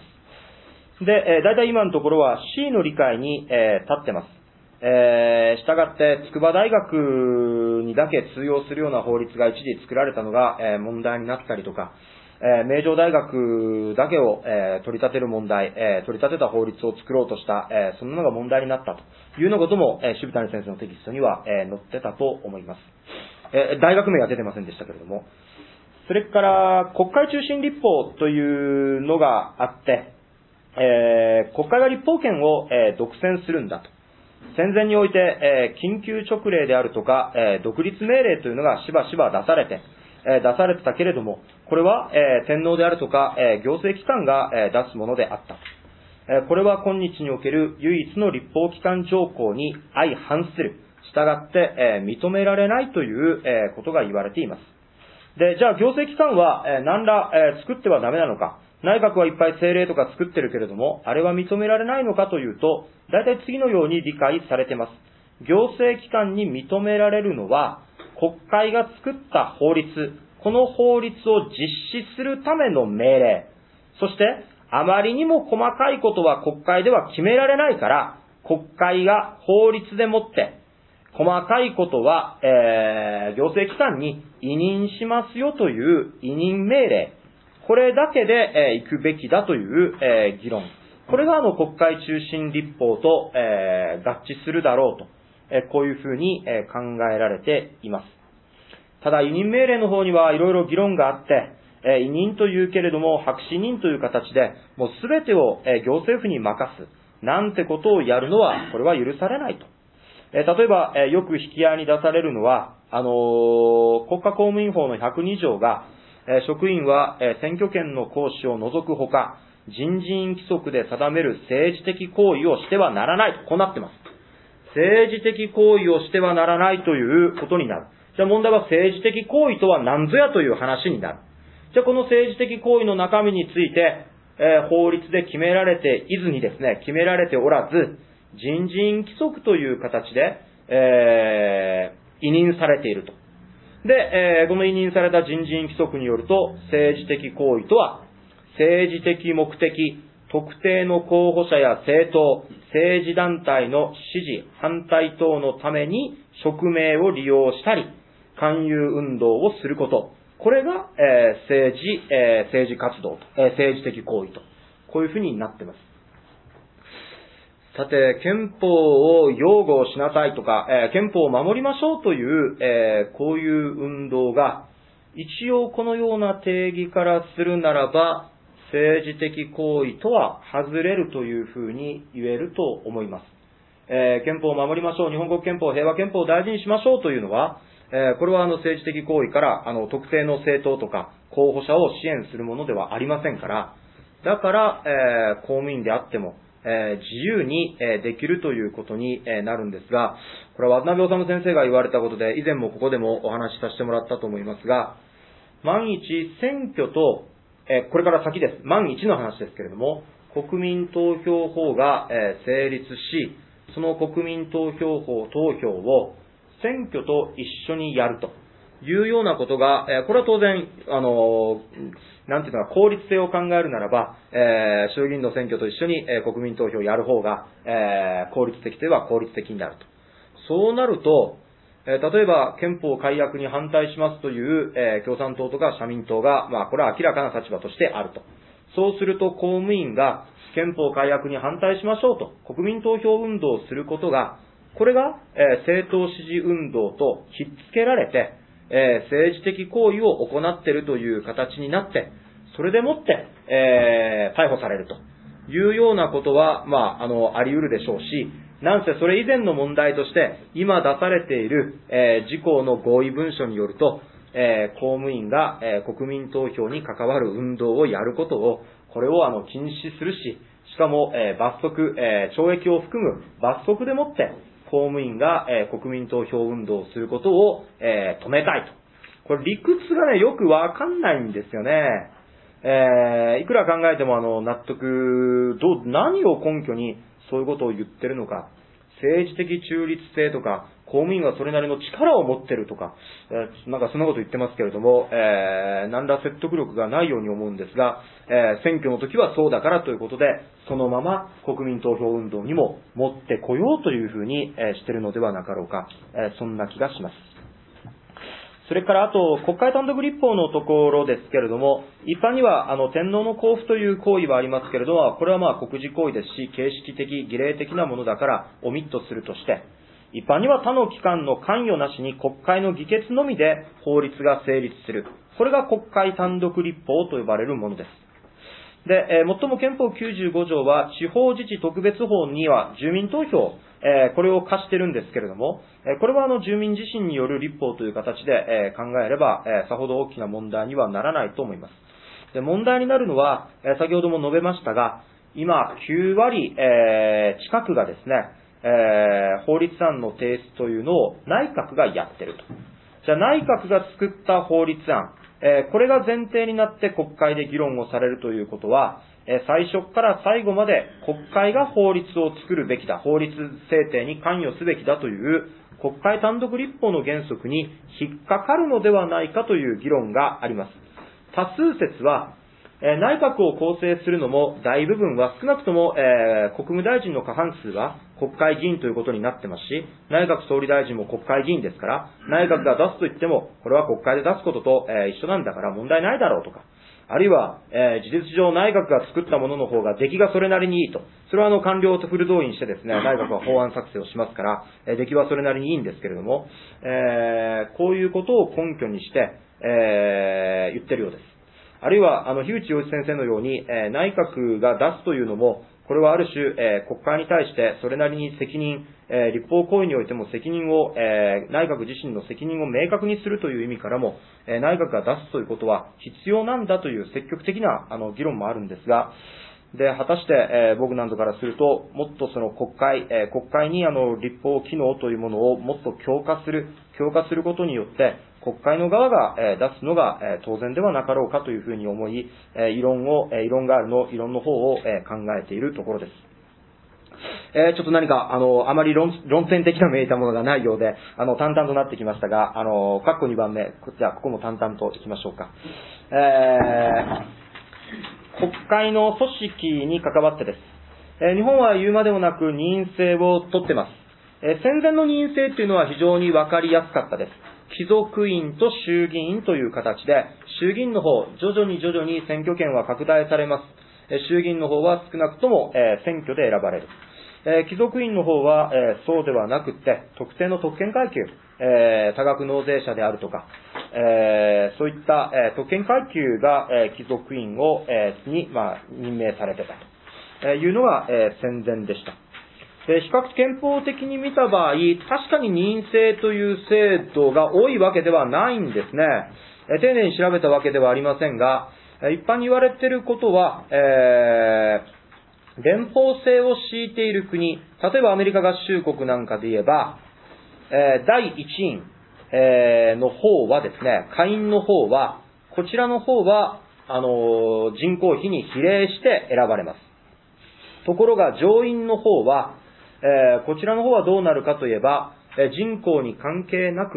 で、えー、大体今のところは C の理解に、えー、立ってます。えー、したがって筑波大学にだけ通用するような法律が一時作られたのが、えー、問題になったりとか、えー、名城大学だけを、えー、取り立てる問題、えー、取り立てた法律を作ろうとした、えー、そんなのが問題になったというようなことも、えー、渋谷先生のテキストには、えー、載ってたと思います。えー、大学名は出てませんでしたけれども、それから国会中心立法というのがあって、えー、国会が立法権を、えー、独占するんだと。戦前において、えー、緊急勅令であるとか、えー、独立命令というのがしばしば出されて、えー、出されてたけれども、これは、えー、天皇であるとか、えー、行政機関が、えー、出すものであった。えー、これは今日における唯一の立法機関条項に相反する。従って、えー、認められないという、えー、ことが言われています。で、じゃあ行政機関は、えー、何ら、えー、作ってはダメなのか。内閣はいっぱい政令とか作ってるけれども、あれは認められないのかというと、大体次のように理解されています。行政機関に認められるのは、国会が作った法律、この法律を実施するための命令、そして、あまりにも細かいことは国会では決められないから、国会が法律でもって、細かいことは、えー、行政機関に委任しますよという委任命令、これだけで、えー、行くべきだという、えー、議論。これがあの国会中心立法と、えー、合致するだろうと、えー、こういうふうに、えー、考えられています。ただ委任命令の方にはいろいろ議論があって、えー、委任というけれども白紙任という形でもうすべてを、えー、行政府に任すなんてことをやるのはこれは許されないと。えー、例えば、えー、よく引き合いに出されるのはあのー、国家公務員法のひゃくに条が、えー、職員は、えー、選挙権の行使を除くほか人事院規則で定める政治的行為をしてはならないとこうなってます。政治的行為をしてはならないということになる。じゃあ問題は政治的行為とは何ぞやという話になる。じゃあこの政治的行為の中身について、えー、法律で決められていずにですね、決められておらず、人事院規則という形で、えー、委任されていると。で、えー、この委任された人事院規則によると、政治的行為とは、政治的目的、特定の候補者や政党、政治団体の支持、反対等のために職名を利用したり、勧誘運動をすること。これが、えー、政治、えー、政治活動と、えー、政治的行為と。こういうふうになっています。さて、憲法を擁護しなさいとか、えー、憲法を守りましょうという、えー、こういう運動が、一応このような定義からするならば、政治的行為とは外れるというふうに言えると思います。えー、憲法を守りましょう、日本国憲法、平和憲法を大事にしましょうというのは、えー、これはあの政治的行為からあの特定の政党とか候補者を支援するものではありませんから、だから、えー、公務員であっても、えー、自由に、えー、できるということに、えー、なるんですが、これは渡辺治先生が言われたことで、以前もここでもお話しさせてもらったと思いますが、万一選挙と、えー、これから先です。万一の話ですけれども、国民投票法が、えー、成立し、その国民投票法、投票を選挙と一緒にやると。 いうようなことが、えー、これは当然、あのー、なんていうのか、効率性を考えるならば、えー、衆議院の選挙と一緒に、えー、国民投票をやる方が、えー、効率的といえば効率的になると。そうなると、えー、例えば憲法改悪に反対しますという、えー、共産党とか社民党が、まあ、これは明らかな立場としてあると。そうすると公務員が憲法改悪に反対しましょうと、国民投票運動をすることが、これが、えー、政党支持運動とひっつけられて、えー、政治的行為を行っているという形になって、それでもって、えー、逮捕されるというようなことは、まあ、あの、あり得るでしょうし、なんせそれ以前の問題として、今出されている、えー、自公の合意文書によると、えー、公務員が、えー、国民投票に関わる運動をやることを、これをあの禁止するし、しかも、えー、罰則、えー、懲役を含む罰則でもって、公務員が、えー、国民投票運動をすることを、えー、止めたいと。これ理屈がね、よくわかんないんですよね。えー、いくら考えてもあの、納得、どう、何を根拠にそういうことを言ってるのか。政治的中立性とか、公務員はそれなりの力を持ってるとか、えー、なんかそんなこと言ってますけれども、えー、何ら説得力がないように思うんですが、えー、選挙の時はそうだからということで、そのまま国民投票運動にも持ってこようというふうに、えー、してるのではなかろうか、えー、そんな気がします。それからあと、国会単独立法のところですけれども、一般にはあの天皇の交付という行為はありますけれども、これはまあ国事行為ですし、形式的、儀礼的なものだからオミットするとして、一般には他の機関の関与なしに国会の議決のみで法律が成立する。これが国会単独立法と呼ばれるものです。で、えー、最も憲法きゅうじゅうご条は地方自治特別法には住民投票、えー、これを課してるんですけれども、えー、これはあの住民自身による立法という形で、えー、考えれば、えー、さほど大きな問題にはならないと思います。で、問題になるのは、えー、先ほども述べましたが、今きゅう割、えー、近くがですね、えー、法律案の提出というのを内閣がやってると。じゃあ内閣が作った法律案、えー、これが前提になって国会で議論をされるということは、えー、最初から最後まで国会が法律を作るべきだ、法律制定に関与すべきだという国会単独立法の原則に引っかかるのではないかという議論があります。多数説は、えー、内閣を構成するのも大部分は少なくとも、えー、国務大臣の過半数は国会議員ということになってますし、内閣総理大臣も国会議員ですから、内閣が出すと言っても、これは国会で出すことと、えー、一緒なんだから問題ないだろうとか、あるいは、えー、事実上内閣が作ったものの方が出来がそれなりにいいと。それはあの官僚とフル動員してですね、内閣は法案作成をしますから、えー、出来はそれなりにいいんですけれども、えー、こういうことを根拠にして、えー、言ってるようです。あるいは、あの、樋口洋一先生のように、えー、内閣が出すというのも、これはある種、えー、国会に対してそれなりに責任、えー、立法行為においても責任を、えー、内閣自身の責任を明確にするという意味からも、えー、内閣が出すということは必要なんだという積極的な、あの、議論もあるんですが、で、果たして、えー、僕などからすると、もっとその国会、えー、国会にあの、立法機能というものをもっと強化する、強化することによって、国会の側が、えー、出すのが、えー、当然ではなかろうかというふうに思い、えー、異論を、えー、異論があるの、異論の方を、えー、考えているところです。えー、ちょっと何か、あの、あまり 論, 論戦的なめいたものがないようで、あの、淡々となってきましたが、あの、括弧にばんめ、こちら、ここも淡々といきましょうか。えー、国会の組織に関わってです。えー、日本は言うまでもなく任意制を取ってます。えー、戦前の任意制というのは非常にわかりやすかったです。貴族院と衆議院という形で、衆議院の方、徐々に徐々に選挙権は拡大されます。えー、衆議院の方は少なくとも、えー、選挙で選ばれる。えー、貴族院の方は、えー、そうではなくって、特定の特権階級、えー、多額納税者であるとか、えー、そういった、えー、特権階級が、えー、貴族院を、えー、に、まあ、任命されてたというのが、えー、戦前でした。で、比較憲法的に見た場合、確かに任意制という制度が多いわけではないんですね。えー、丁寧に調べたわけではありませんが、一般に言われていることは、えー連邦制を敷いている国、例えばアメリカ合衆国なんかで言えば、えー、だいいち院、えー、の方はですね、下院の方は、こちらの方は、あのー、人口比に比例して選ばれます。ところが上院の方は、えー、こちらの方はどうなるかといえば、えー、人口に関係なく、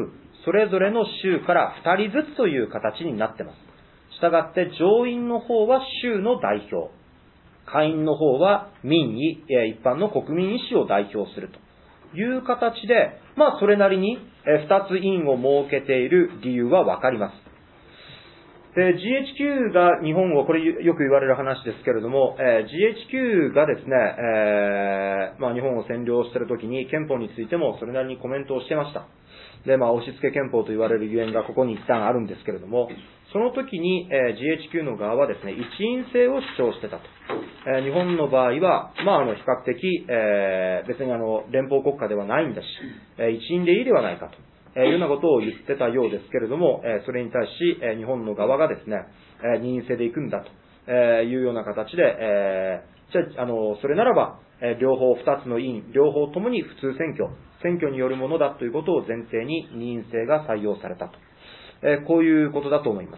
それぞれの州からふたりずつという形になっています。したがって上院の方は州の代表、下院の方は民意、一般の国民意思を代表するという形で、まあそれなりにふたつ院を設けている理由はわかります。で、ジーエイチキュー が日本を、これよく言われる話ですけれども、えー、ジーエイチキュー がですね、えー、まあ日本を占領しているときに憲法についてもそれなりにコメントをしてました。で、まあ押し付け憲法と言われるゆえんがここに一旦あるんですけれども、その時に、えー、ジーエイチキュー の側はですね、一院制を主張してたと。えー、日本の場合は、まああの比較的、えー、別にあの連邦国家ではないんだし、えー、一院でいいではないかと。えー、いうようなことを言ってたようですけれども、えー、それに対し、えー、日本の側がですね、えー、二院制で行くんだと、えー、いうような形で、えー、じゃあ、あの、それならば、えー、両方二つの院、両方ともに普通選挙、選挙によるものだということを前提に二院制が採用されたと。えー、こういうことだと思います。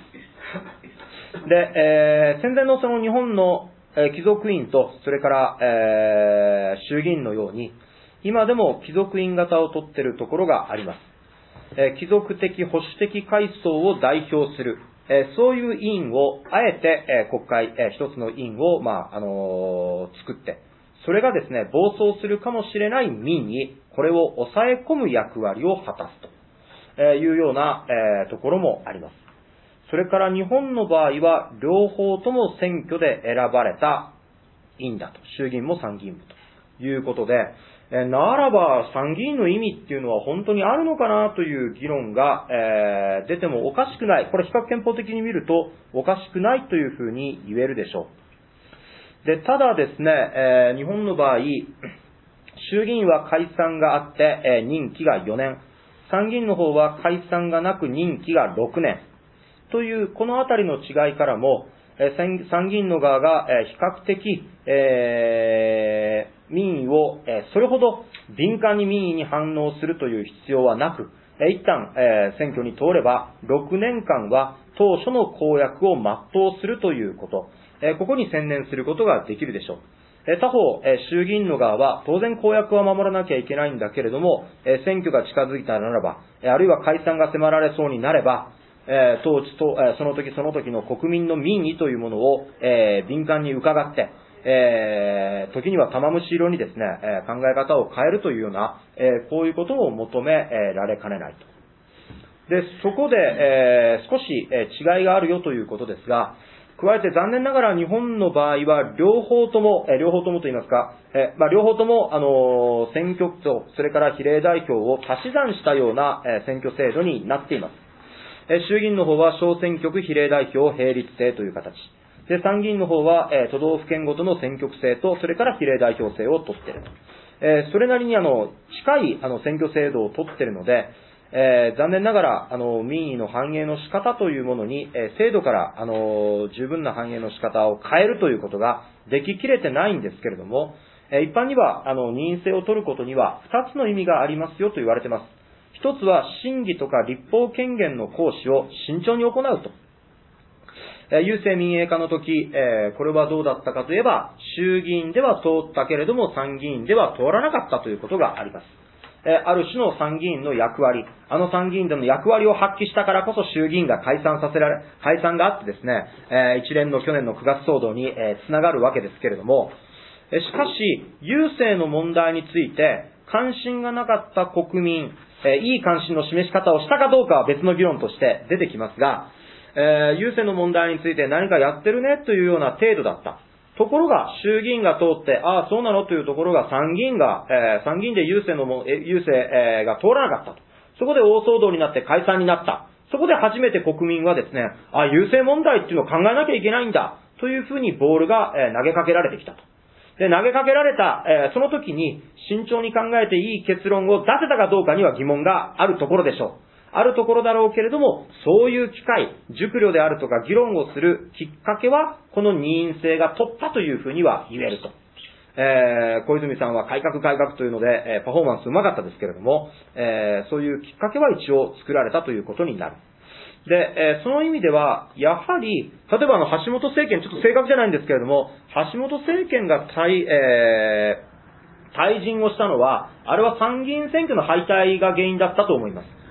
で、えー、戦前のその日本の、えー、貴族院と、それから、えー、衆議院のように、今でも貴族院型を取っているところがあります。えー、貴族的保守的階層を代表する、えー、そういう委員をあえて、えー、国会、えー、一つの委員を、まああのー、作って、それがですね、暴走するかもしれない民にこれを抑え込む役割を果たすというような、えー、ところもあります。それから日本の場合は両方とも選挙で選ばれた委員だと、衆議院も参議院もということで、えー、ならば参議院の意味っていうのは本当にあるのかなという議論が、えー、出てもおかしくない。これ比較憲法的に見るとおかしくないというふうに言えるでしょう。で、ただですね、えー、日本の場合、衆議院は解散があって、えー、任期がよねん、参議院の方は解散がなく任期がろくねんというこのあたりの違いからも、えー、参議院の側が、えー、比較的、えー、民意を、えー、それほど敏感に民意に反応するという必要はなく、えー、一旦、えー、選挙に通ればろくねんかんは当初の公約を全うするということ、えー、ここに専念することができるでしょう。え他方、え衆議院の側は当然公約は守らなきゃいけないんだけれども、え選挙が近づいたならば、えあるいは解散が迫られそうになれば、え当時と、えその時その時の国民の民意というものを、えー、敏感に伺って、えー、時には玉虫色にですね、えー、考え方を変えるというような、えー、こういうことを求められかねないと。で、そこで、えー、少し、えー、違いがあるよということですが、加えて残念ながら日本の場合は両方とも、え両方ともと言いますか、えまあ、両方とも、あのー、選挙区と、それから比例代表を足し算したような、え選挙制度になっています。え衆議院の方は小選挙区比例代表並立制という形。で、参議院の方は、え都道府県ごとの選挙区制と、それから比例代表制を取っていると。えそれなりにあの、近いあの選挙制度を取っているので、えー、残念ながら、あの、民意の反映の仕方というものに、えー、制度から、あの、十分な反映の仕方を変えるということができきれてないんですけれども、えー、一般には、あの、任意制を取ることには二つの意味がありますよと言われています。一つは、審議とか立法権限の行使を慎重に行うと。えー、郵政民営化の時、えー、これはどうだったかといえば、衆議院では通ったけれども、参議院では通らなかったということがあります。ある種の参議院の役割、あの参議院での役割を発揮したからこそ衆議院が解散させられ、解散があってですね、えー、一連の去年のくがつ騒動に、えー、つながるわけですけれども、えしかし、郵政の問題について関心がなかった国民、えー、いい関心の示し方をしたかどうかは別の議論として出てきますが、えー、郵政の問題について何かやってるねというような程度だった。ところが、衆議院が通って、ああ、そうなのというところが参議院が、えー、参議院で郵政のも、え郵政、えー、が通らなかったと。そこで大騒動になって解散になった。そこで初めて国民はですね、ああ、郵政問題っていうのを考えなきゃいけないんだ。というふうにボールが、えー、投げかけられてきたと。で、投げかけられた、えー、その時に慎重に考えていい結論を出せたかどうかには疑問があるところでしょう。あるところだろうけれども、そういう機会、熟慮であるとか議論をするきっかけは、この二院制が取ったというふうには言えると。えー、小泉さんは改革改革というので、えー、パフォーマンスうまかったですけれども、えー、そういうきっかけは一応作られたということになる。で、えー、その意味では、やはり、例えばあの、橋本政権、ちょっと正確じゃないんですけれども、橋本政権が対、えー、退陣をしたのは、あれは参議院選挙の敗退が原因だったと思います。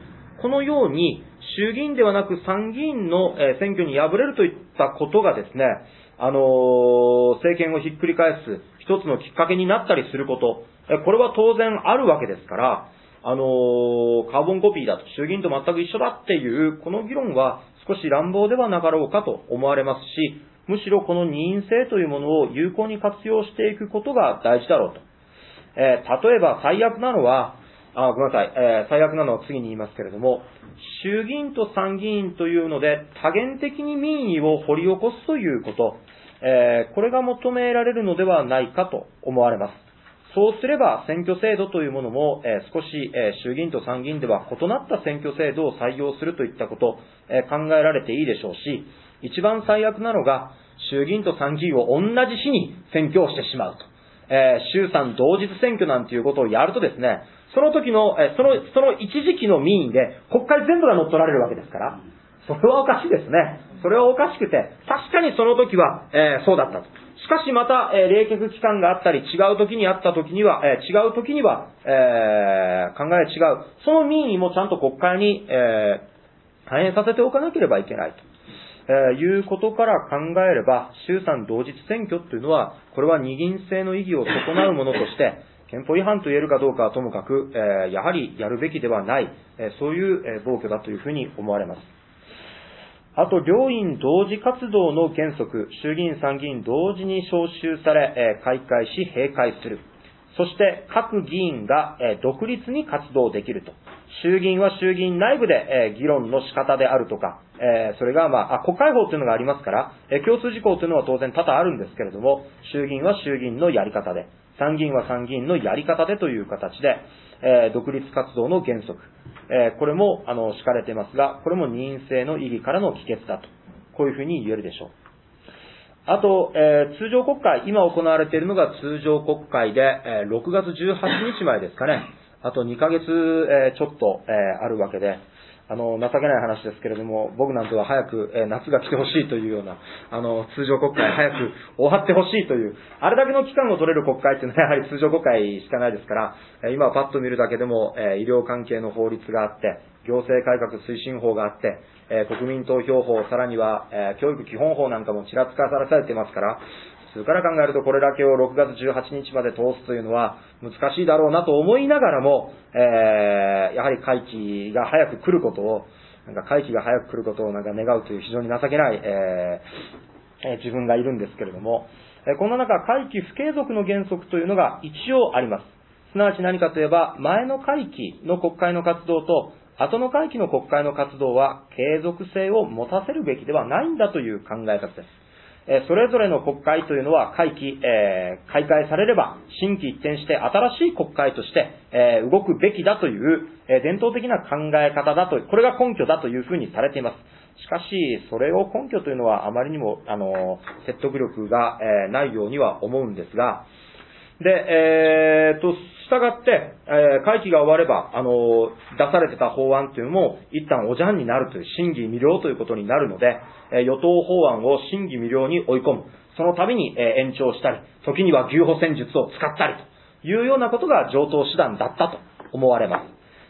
このように衆議院ではなく参議院の、えー、選挙に敗れるといったことがですね、あのー、政権をひっくり返す一つのきっかけになったりすること、えー、これは当然あるわけですから、あのー、カーボンコピーだと、衆議院と全く一緒だっていう、この議論は少し乱暴ではなかろうかと思われますし、むしろこの二院制というものを有効に活用していくことが大事だろうと。えー、例えば最悪なのは、あ、ごめんなさい、えー、最悪なのは次に言いますけれども、衆議院と参議院というので多元的に民意を掘り起こすということ、えー、これが求められるのではないかと思われます。そうすれば選挙制度というものも、えー、少し、えー、衆議院と参議院では異なった選挙制度を採用するといったこと、えー、考えられていいでしょうし、一番最悪なのが衆議院と参議院を同じ日に選挙をしてしまうと、えー、衆参同日選挙なんていうことをやるとですね、その時の、えー、その、その一時期の民意で国会全部が乗っ取られるわけですから、それはおかしいですね。それはおかしくて、確かにその時は、えー、そうだったと。しかしまた、えー、冷却期間があったり、違う時にあった時には、えー、違う時には、えー、考え違う。その民意もちゃんと国会に、えー、反映させておかなければいけないと、えー、いうことから考えれば、衆参同日選挙というのは、これは二議員制の意義を損なうものとして、憲法違反と言えるかどうかはともかく、えー、やはりやるべきではない、えー、そういう、えー、暴挙だというふうに思われます。あと、両院同時活動の原則、衆議院参議院同時に召集され、えー、開会し閉会する。そして、各議員が、えー、独立に活動できると。衆議院は衆議院内部で、えー、議論の仕方であるとか、えー、それが、まあ、あ、国会法というのがありますから、えー、共通事項というのは当然多々あるんですけれども、衆議院は衆議院のやり方で、参議院は参議院のやり方でという形で、えー、独立活動の原則、えー、これも、あの、敷かれていますが、これも二院制の意義からの帰結だと、こういうふうに言えるでしょう。あと、えー、通常国会、今行われているのが通常国会で、えー、ろくがつじゅうはちにちまえですかね。あとにかげつ、えー、ちょっと、えー、あるわけで、あの、情けない話ですけれども、僕なんては早く、えー、夏が来てほしいというような、あの、通常国会早く終わってほしいという、あれだけの期間を取れる国会っていうのはやはり通常国会しかないですから、えー、今パッと見るだけでも、えー、医療関係の法律があって、行政改革推進法があって、えー、国民投票法、さらには、えー、教育基本法なんかもちらつかされていますから、それから考えるとこれだけをろくがつじゅうはちにちまで通すというのは難しいだろうなと思いながらも、えー、やはり会期が早く来ることを、なんか会期が早く来ることをなんか願うという非常に情けない、えー、自分がいるんですけれども、えー、この中、会期不継続の原則というのが一応あります。すなわち何かといえば、前の会期の国会の活動と、後の会期の国会の活動は継続性を持たせるべきではないんだという考え方です。えー、それぞれの国会というのは会期、えー、開会されれば、新規一転して新しい国会として、えー、動くべきだという、えー、伝統的な考え方だと、これが根拠だというふうにされています。しかし、それを根拠というのはあまりにも、あのー、説得力が、えー、ないようには思うんですが、で、えー、と、したがって、えー、会期が終われば、あのー、出されてた法案というのも、一旦おじゃんになるという、審議未了ということになるので、えー、与党法案を審議未了に追い込む。その度に、えー、延長したり、時には牛歩戦術を使ったりというようなことが常套手段だったと思われます。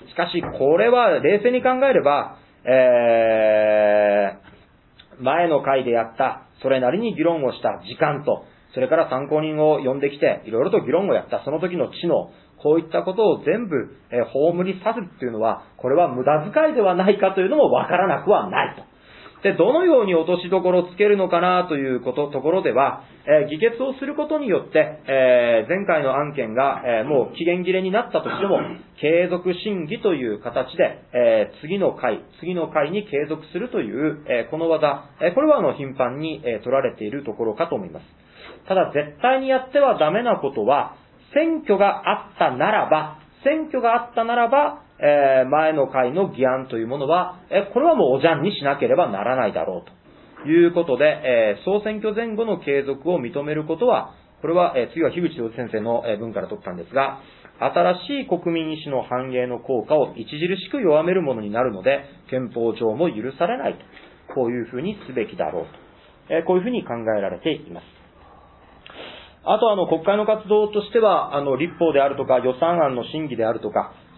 しかし、これは冷静に考えれば、えー、前の回でやった、それなりに議論をした時間と、それから参考人を呼んできて、いろいろと議論をやった、その時の知能、こういったことを全部、えー、葬り去るっていうのは、これは無駄遣いではないかというのもわからなくはないと。で、どのように落としどころをつけるのかなということ、ところでは、えー、議決をすることによって、えー、前回の案件が、えー、もう期限切れになったとしても、継続審議という形で、えー、次の回、次の回に継続するという、えー、この技、えー、これはあの頻繁に、えー、取られているところかと思います。ただ絶対にやってはダメなことは、選挙があったならば、選挙があったならば、えー、前の回の議案というものは、えー、これはもうおじゃんにしなければならないだろうということで、えー、総選挙前後の継続を認めることは、これは、えー、次は樋口洋先生の文から取ったんですが、新しい国民意思の反映の効果を著しく弱めるものになるので、憲法上も許されないと、こういうふうにすべきだろうと、えー、こういうふうに考えられています。あとあの国会の活動としては、あの立法であるとか予算案の審議であるとか、そ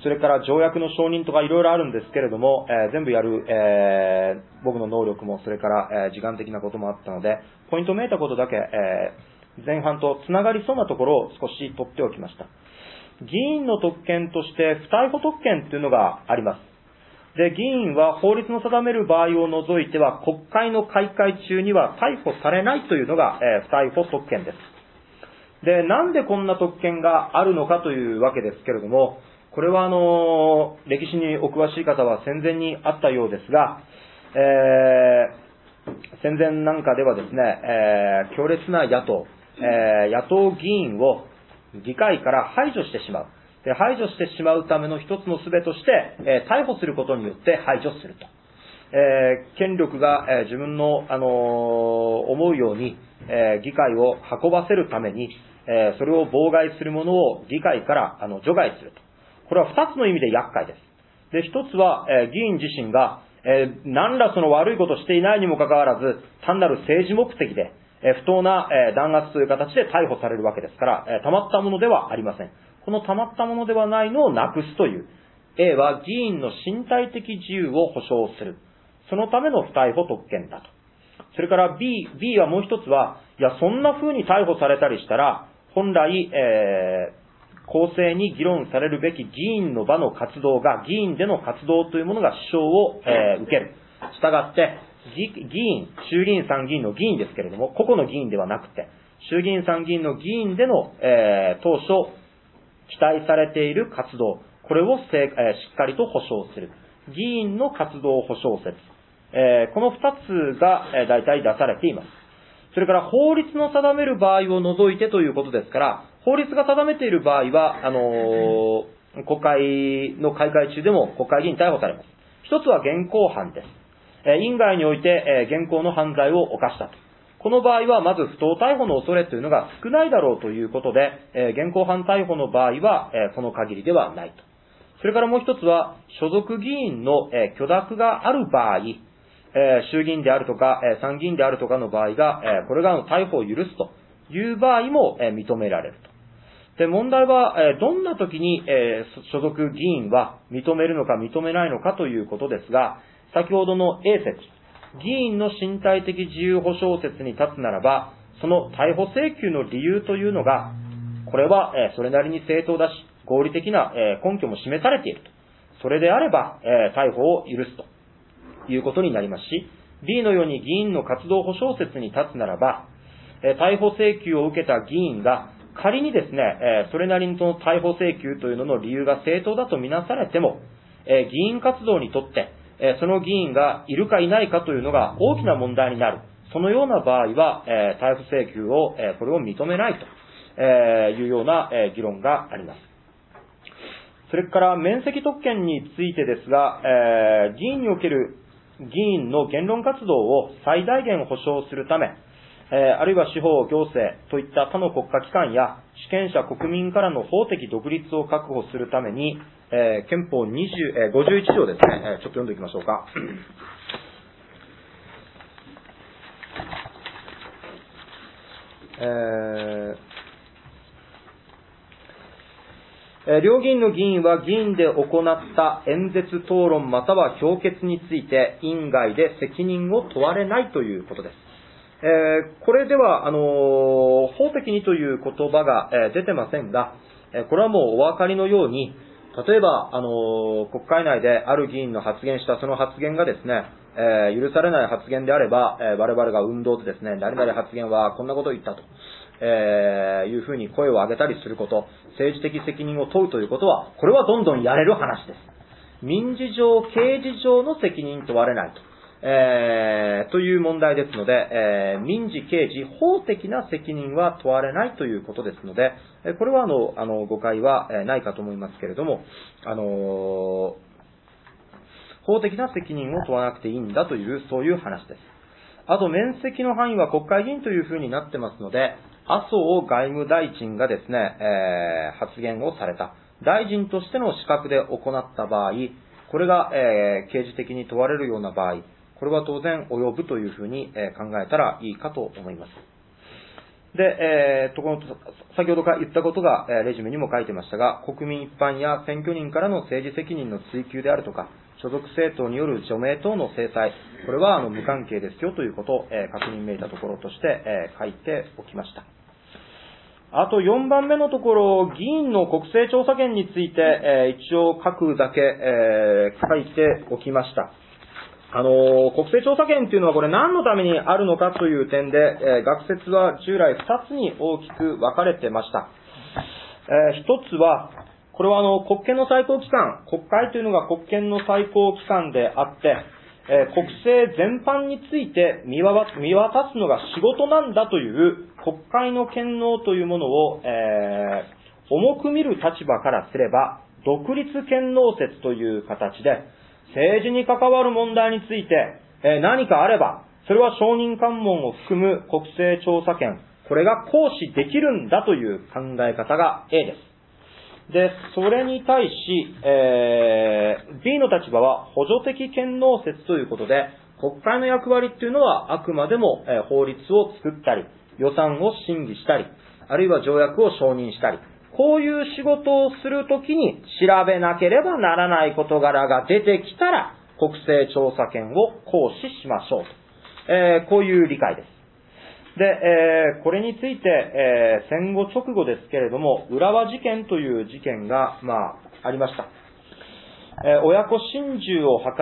それから条約の承認とかいろいろあるんですけれども、えー、全部やる、えー、僕の能力も、それから、えー、時間的なこともあったので、ポイントめいたことだけ、えー、前半とつながりそうなところを少し取っておきました。議員の特権として、不逮捕特権というのがあります。で、議員は法律の定める場合を除いては、国会の開会中には逮捕されないというのが、えー、不逮捕特権です。で、なんでこんな特権があるのかというわけですけれども、これはあの、歴史にお詳しい方は戦前にあったようですが、えー、戦前なんかではですね、えー、強烈な野党、えー、野党議員を議会から排除してしまう。で、排除してしまうための一つの術として、えー、逮捕することによって排除すると。えー、権力が、えー、自分の、あのー、思うように、えー、議会を運ばせるために、えー、それを妨害するものを議会からあの除外すると。これは二つの意味で厄介です。で、一つは、えー、議員自身が、えー、何らその悪いことをしていないにもかかわらず、単なる政治目的で、えー、不当な、えー、弾圧という形で逮捕されるわけですから、えー、溜まったものではありません。この溜まったものではないのをなくすという。A は議員の身体的自由を保障する。そのための不逮捕特権だと。それから B、B はもう一つは、いや、そんな風に逮捕されたりしたら、本来、えー、公正に議論されるべき議員の場の活動が、議員での活動というものが支障を、えー、受ける。したがって、議員、衆議院参議院の議員ですけれども、個々の議員ではなくて、衆議院参議院の議員での、えー、当初、期待されている活動、これをせ、えー、しっかりと保障する。議員の活動保障説。えー、この二つが、えー、大体出されています。それから法律の定める場合を除いてということですから、法律が定めている場合は、あのー、国会の開会中でも国会議員逮捕されます。一つは現行犯です。えー、院外において、えー、現行の犯罪を犯したと。この場合は、まず不当逮捕の恐れというのが少ないだろうということで、えー、現行犯逮捕の場合は、えー、この限りではないと。それからもう一つは、所属議員の、えー、許諾がある場合、えー、衆議院であるとか、えー、参議院であるとかの場合が、えー、これがの逮捕を許すという場合も、えー、認められると。で、問題は、えー、どんな時に、えー、所属議員は認めるのか認めないのかということですが、先ほどの A 説、議員の身体的自由保障説に立つならば、その逮捕請求の理由というのが、これは、えー、それなりに正当だし、合理的な、えー、根拠も示されていると。それであれば、えー、逮捕を許すと。いうことになりますし、B のように議員の活動保障説に立つならば、えー、逮捕請求を受けた議員が仮にですね、えー、それなりにその逮捕請求というのの理由が正当だとみなされても、えー、議員活動にとって、えー、その議員がいるかいないかというのが大きな問題になる。そのような場合は、えー、逮捕請求を、えー、これを認めないと、えー、いうような、えー、議論があります。それから免責特権についてですが、えー、議員における議員の言論活動を最大限保障するため、えー、あるいは司法、行政といった他の国家機関や主権者、国民からの法的独立を確保するために、えー、憲法にじゅう、えー、ごじゅういち条ですね、えー、ちょっと読んでいきましょうか。えー両議院の議員は議員で行った演説、討論または評決について院外で責任を問われないということです。えー、これではあのー、法的にという言葉が、えー、出てませんが、えー、これはもうお分かりのように、例えば、あのー、国会内である議員の発言したその発言がですね、えー、許されない発言であれば、えー、我々が運動でですね、誰々発言はこんなことを言ったと。えー、いうふうに声を上げたりすること、政治的責任を問うということは、これはどんどんやれる話です。民事上、刑事上の責任問われないと、えー、という問題ですので、えー、民事、刑事、法的な責任は問われないということですので、これはあの、あの誤解はないかと思いますけれども、あのー、法的な責任を問わなくていいんだという、そういう話です。あと、免責の範囲は国会議員というふうになってますので、麻生外務大臣がですね、えー、発言をされた。大臣としての資格で行った場合、これが、えー、刑事的に問われるような場合、これは当然及ぶというふうに、えー、考えたらいいかと思います。 で、えー、とこの、先ほど言ったことが、レジュメにも書いてましたが、国民一般や選挙人からの政治責任の追及であるとか、所属政党による除名等の制裁、これはあの無関係ですよということを、えー、確認めいたところとして、えー、書いておきました。あとよんばんめのところ、議員の国政調査権について、えー、一応書くだけ、えー、書いておきました。あのー、国政調査権というのはこれ何のためにあるのかという点で、えー、学説は従来ふたつに大きく分かれてました。えー、ひとつは、これはあの、国権の最高機関、国会というのが国権の最高機関であって、えー、国政全般について見渡すのが仕事なんだという国会の権能というものを、えー、重く見る立場からすれば、独立権能説という形で、政治に関わる問題について、えー、何かあれば、それは証人喚問を含む国政調査権、これが行使できるんだという考え方が A です。で、それに対し、えー、B の立場は補助的権能説ということで、国会の役割っていうのはあくまでも、えー、法律を作ったり、予算を審議したり、あるいは条約を承認したり、こういう仕事をするときに調べなければならない事柄が出てきたら、国政調査権を行使しましょうと。えー、こういう理解です。で、えー、これについて、えー、戦後直後ですけれども、浦和事件という事件が、まあ、ありました。えー、親子心中を図った、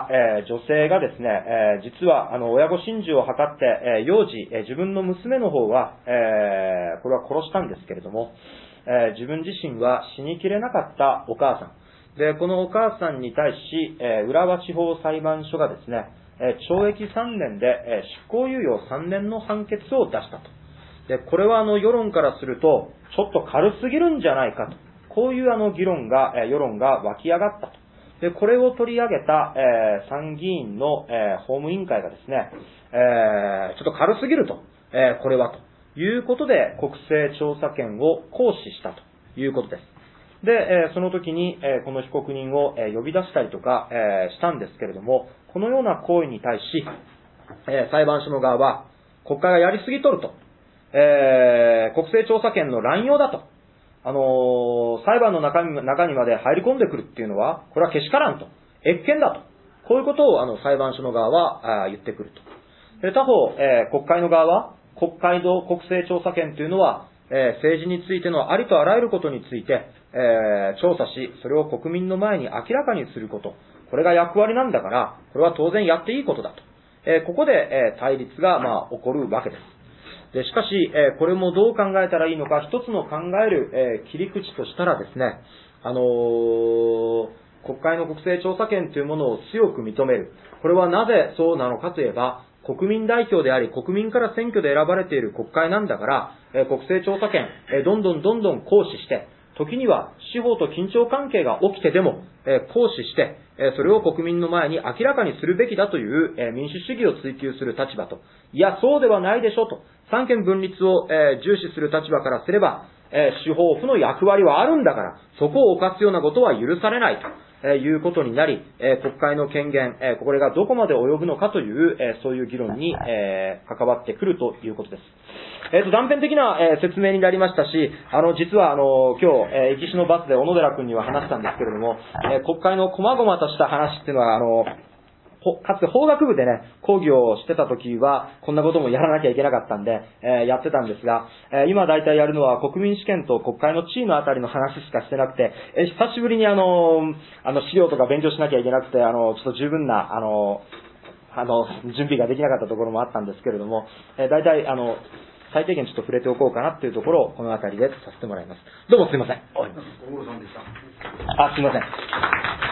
えー、女性がですね、えー、実は、あの、親子心中を図って、えー、幼児、えー、自分の娘の方は、えー、これは殺したんですけれども、えー、自分自身は死にきれなかったお母さん。で、このお母さんに対し、えー、浦和地方裁判所がですね、えー、懲役さんねんで、えー、執行猶予さんねんの判決を出したと。で、これはあの、世論からすると、ちょっと軽すぎるんじゃないかと。こういうあの、議論が、えー、世論が湧き上がったと。で、これを取り上げた、えー、参議院の、えー、法務委員会がですね、えー、ちょっと軽すぎると。えー、これはと。いうことで、国政調査権を行使したということです。で、えー、その時に、えー、この被告人を、えー、呼び出したりとか、えー、したんですけれども、このような行為に対し、えー、裁判所の側は、国会がやりすぎとると、えー、国政調査権の乱用だと、あのー、裁判の中に、中にまで入り込んでくるっていうのは、これはけしからんと、越権だと、こういうことをあの裁判所の側はあ言ってくると。で、他方、えー、国会の側は、国会の国政調査権というのは、えー、政治についてのありとあらゆることについて、えー、調査し、それを国民の前に明らかにすること。これが役割なんだから、これは当然やっていいことだと。えー、ここで、えー、対立が、まあ、起こるわけです。で、しかし、えー、これもどう考えたらいいのか、一つの考える、えー、切り口としたらですね、あのー、国会の国政調査権というものを強く認める。これはなぜそうなのかといえば、国民代表であり、国民から選挙で選ばれている国会なんだから、えー、国政調査権、えー、どんどんどんどん行使して、時には司法と緊張関係が起きてでも、えー、行使して、えー、それを国民の前に明らかにするべきだという、えー、民主主義を追求する立場と、いや、そうではないでしょと、三権分立を、えー、重視する立場からすれば、えー、司法府の役割はあるんだから、そこを犯すようなことは許されないと。えー、いうことになり、えー、国会の権限、えー、これがどこまで及ぶのかという、えー、そういう議論に、えー、関わってくるということです。えーと、断片的な、えー、説明になりましたし、あの、実はあの、今日、えー、行きしのバスで小野寺君には話したんですけれども、えー、国会の細々とした話っていうのは、あの、かつて法学部でね、講義をしてた時は、こんなこともやらなきゃいけなかったんで、えー、やってたんですが、えー、今大体やるのは国民試験と国会の地位のあたりの話しかしてなくて、えー、久しぶりにあの、あの、資料とか勉強しなきゃいけなくて、あの、ちょっと十分な、あの、あの、準備ができなかったところもあったんですけれども、えー、大体、あの、最低限ちょっと触れておこうかなっていうところを、このあたりでさせてもらいます。どうもすいません。 小室さんでした。 あ、すいません。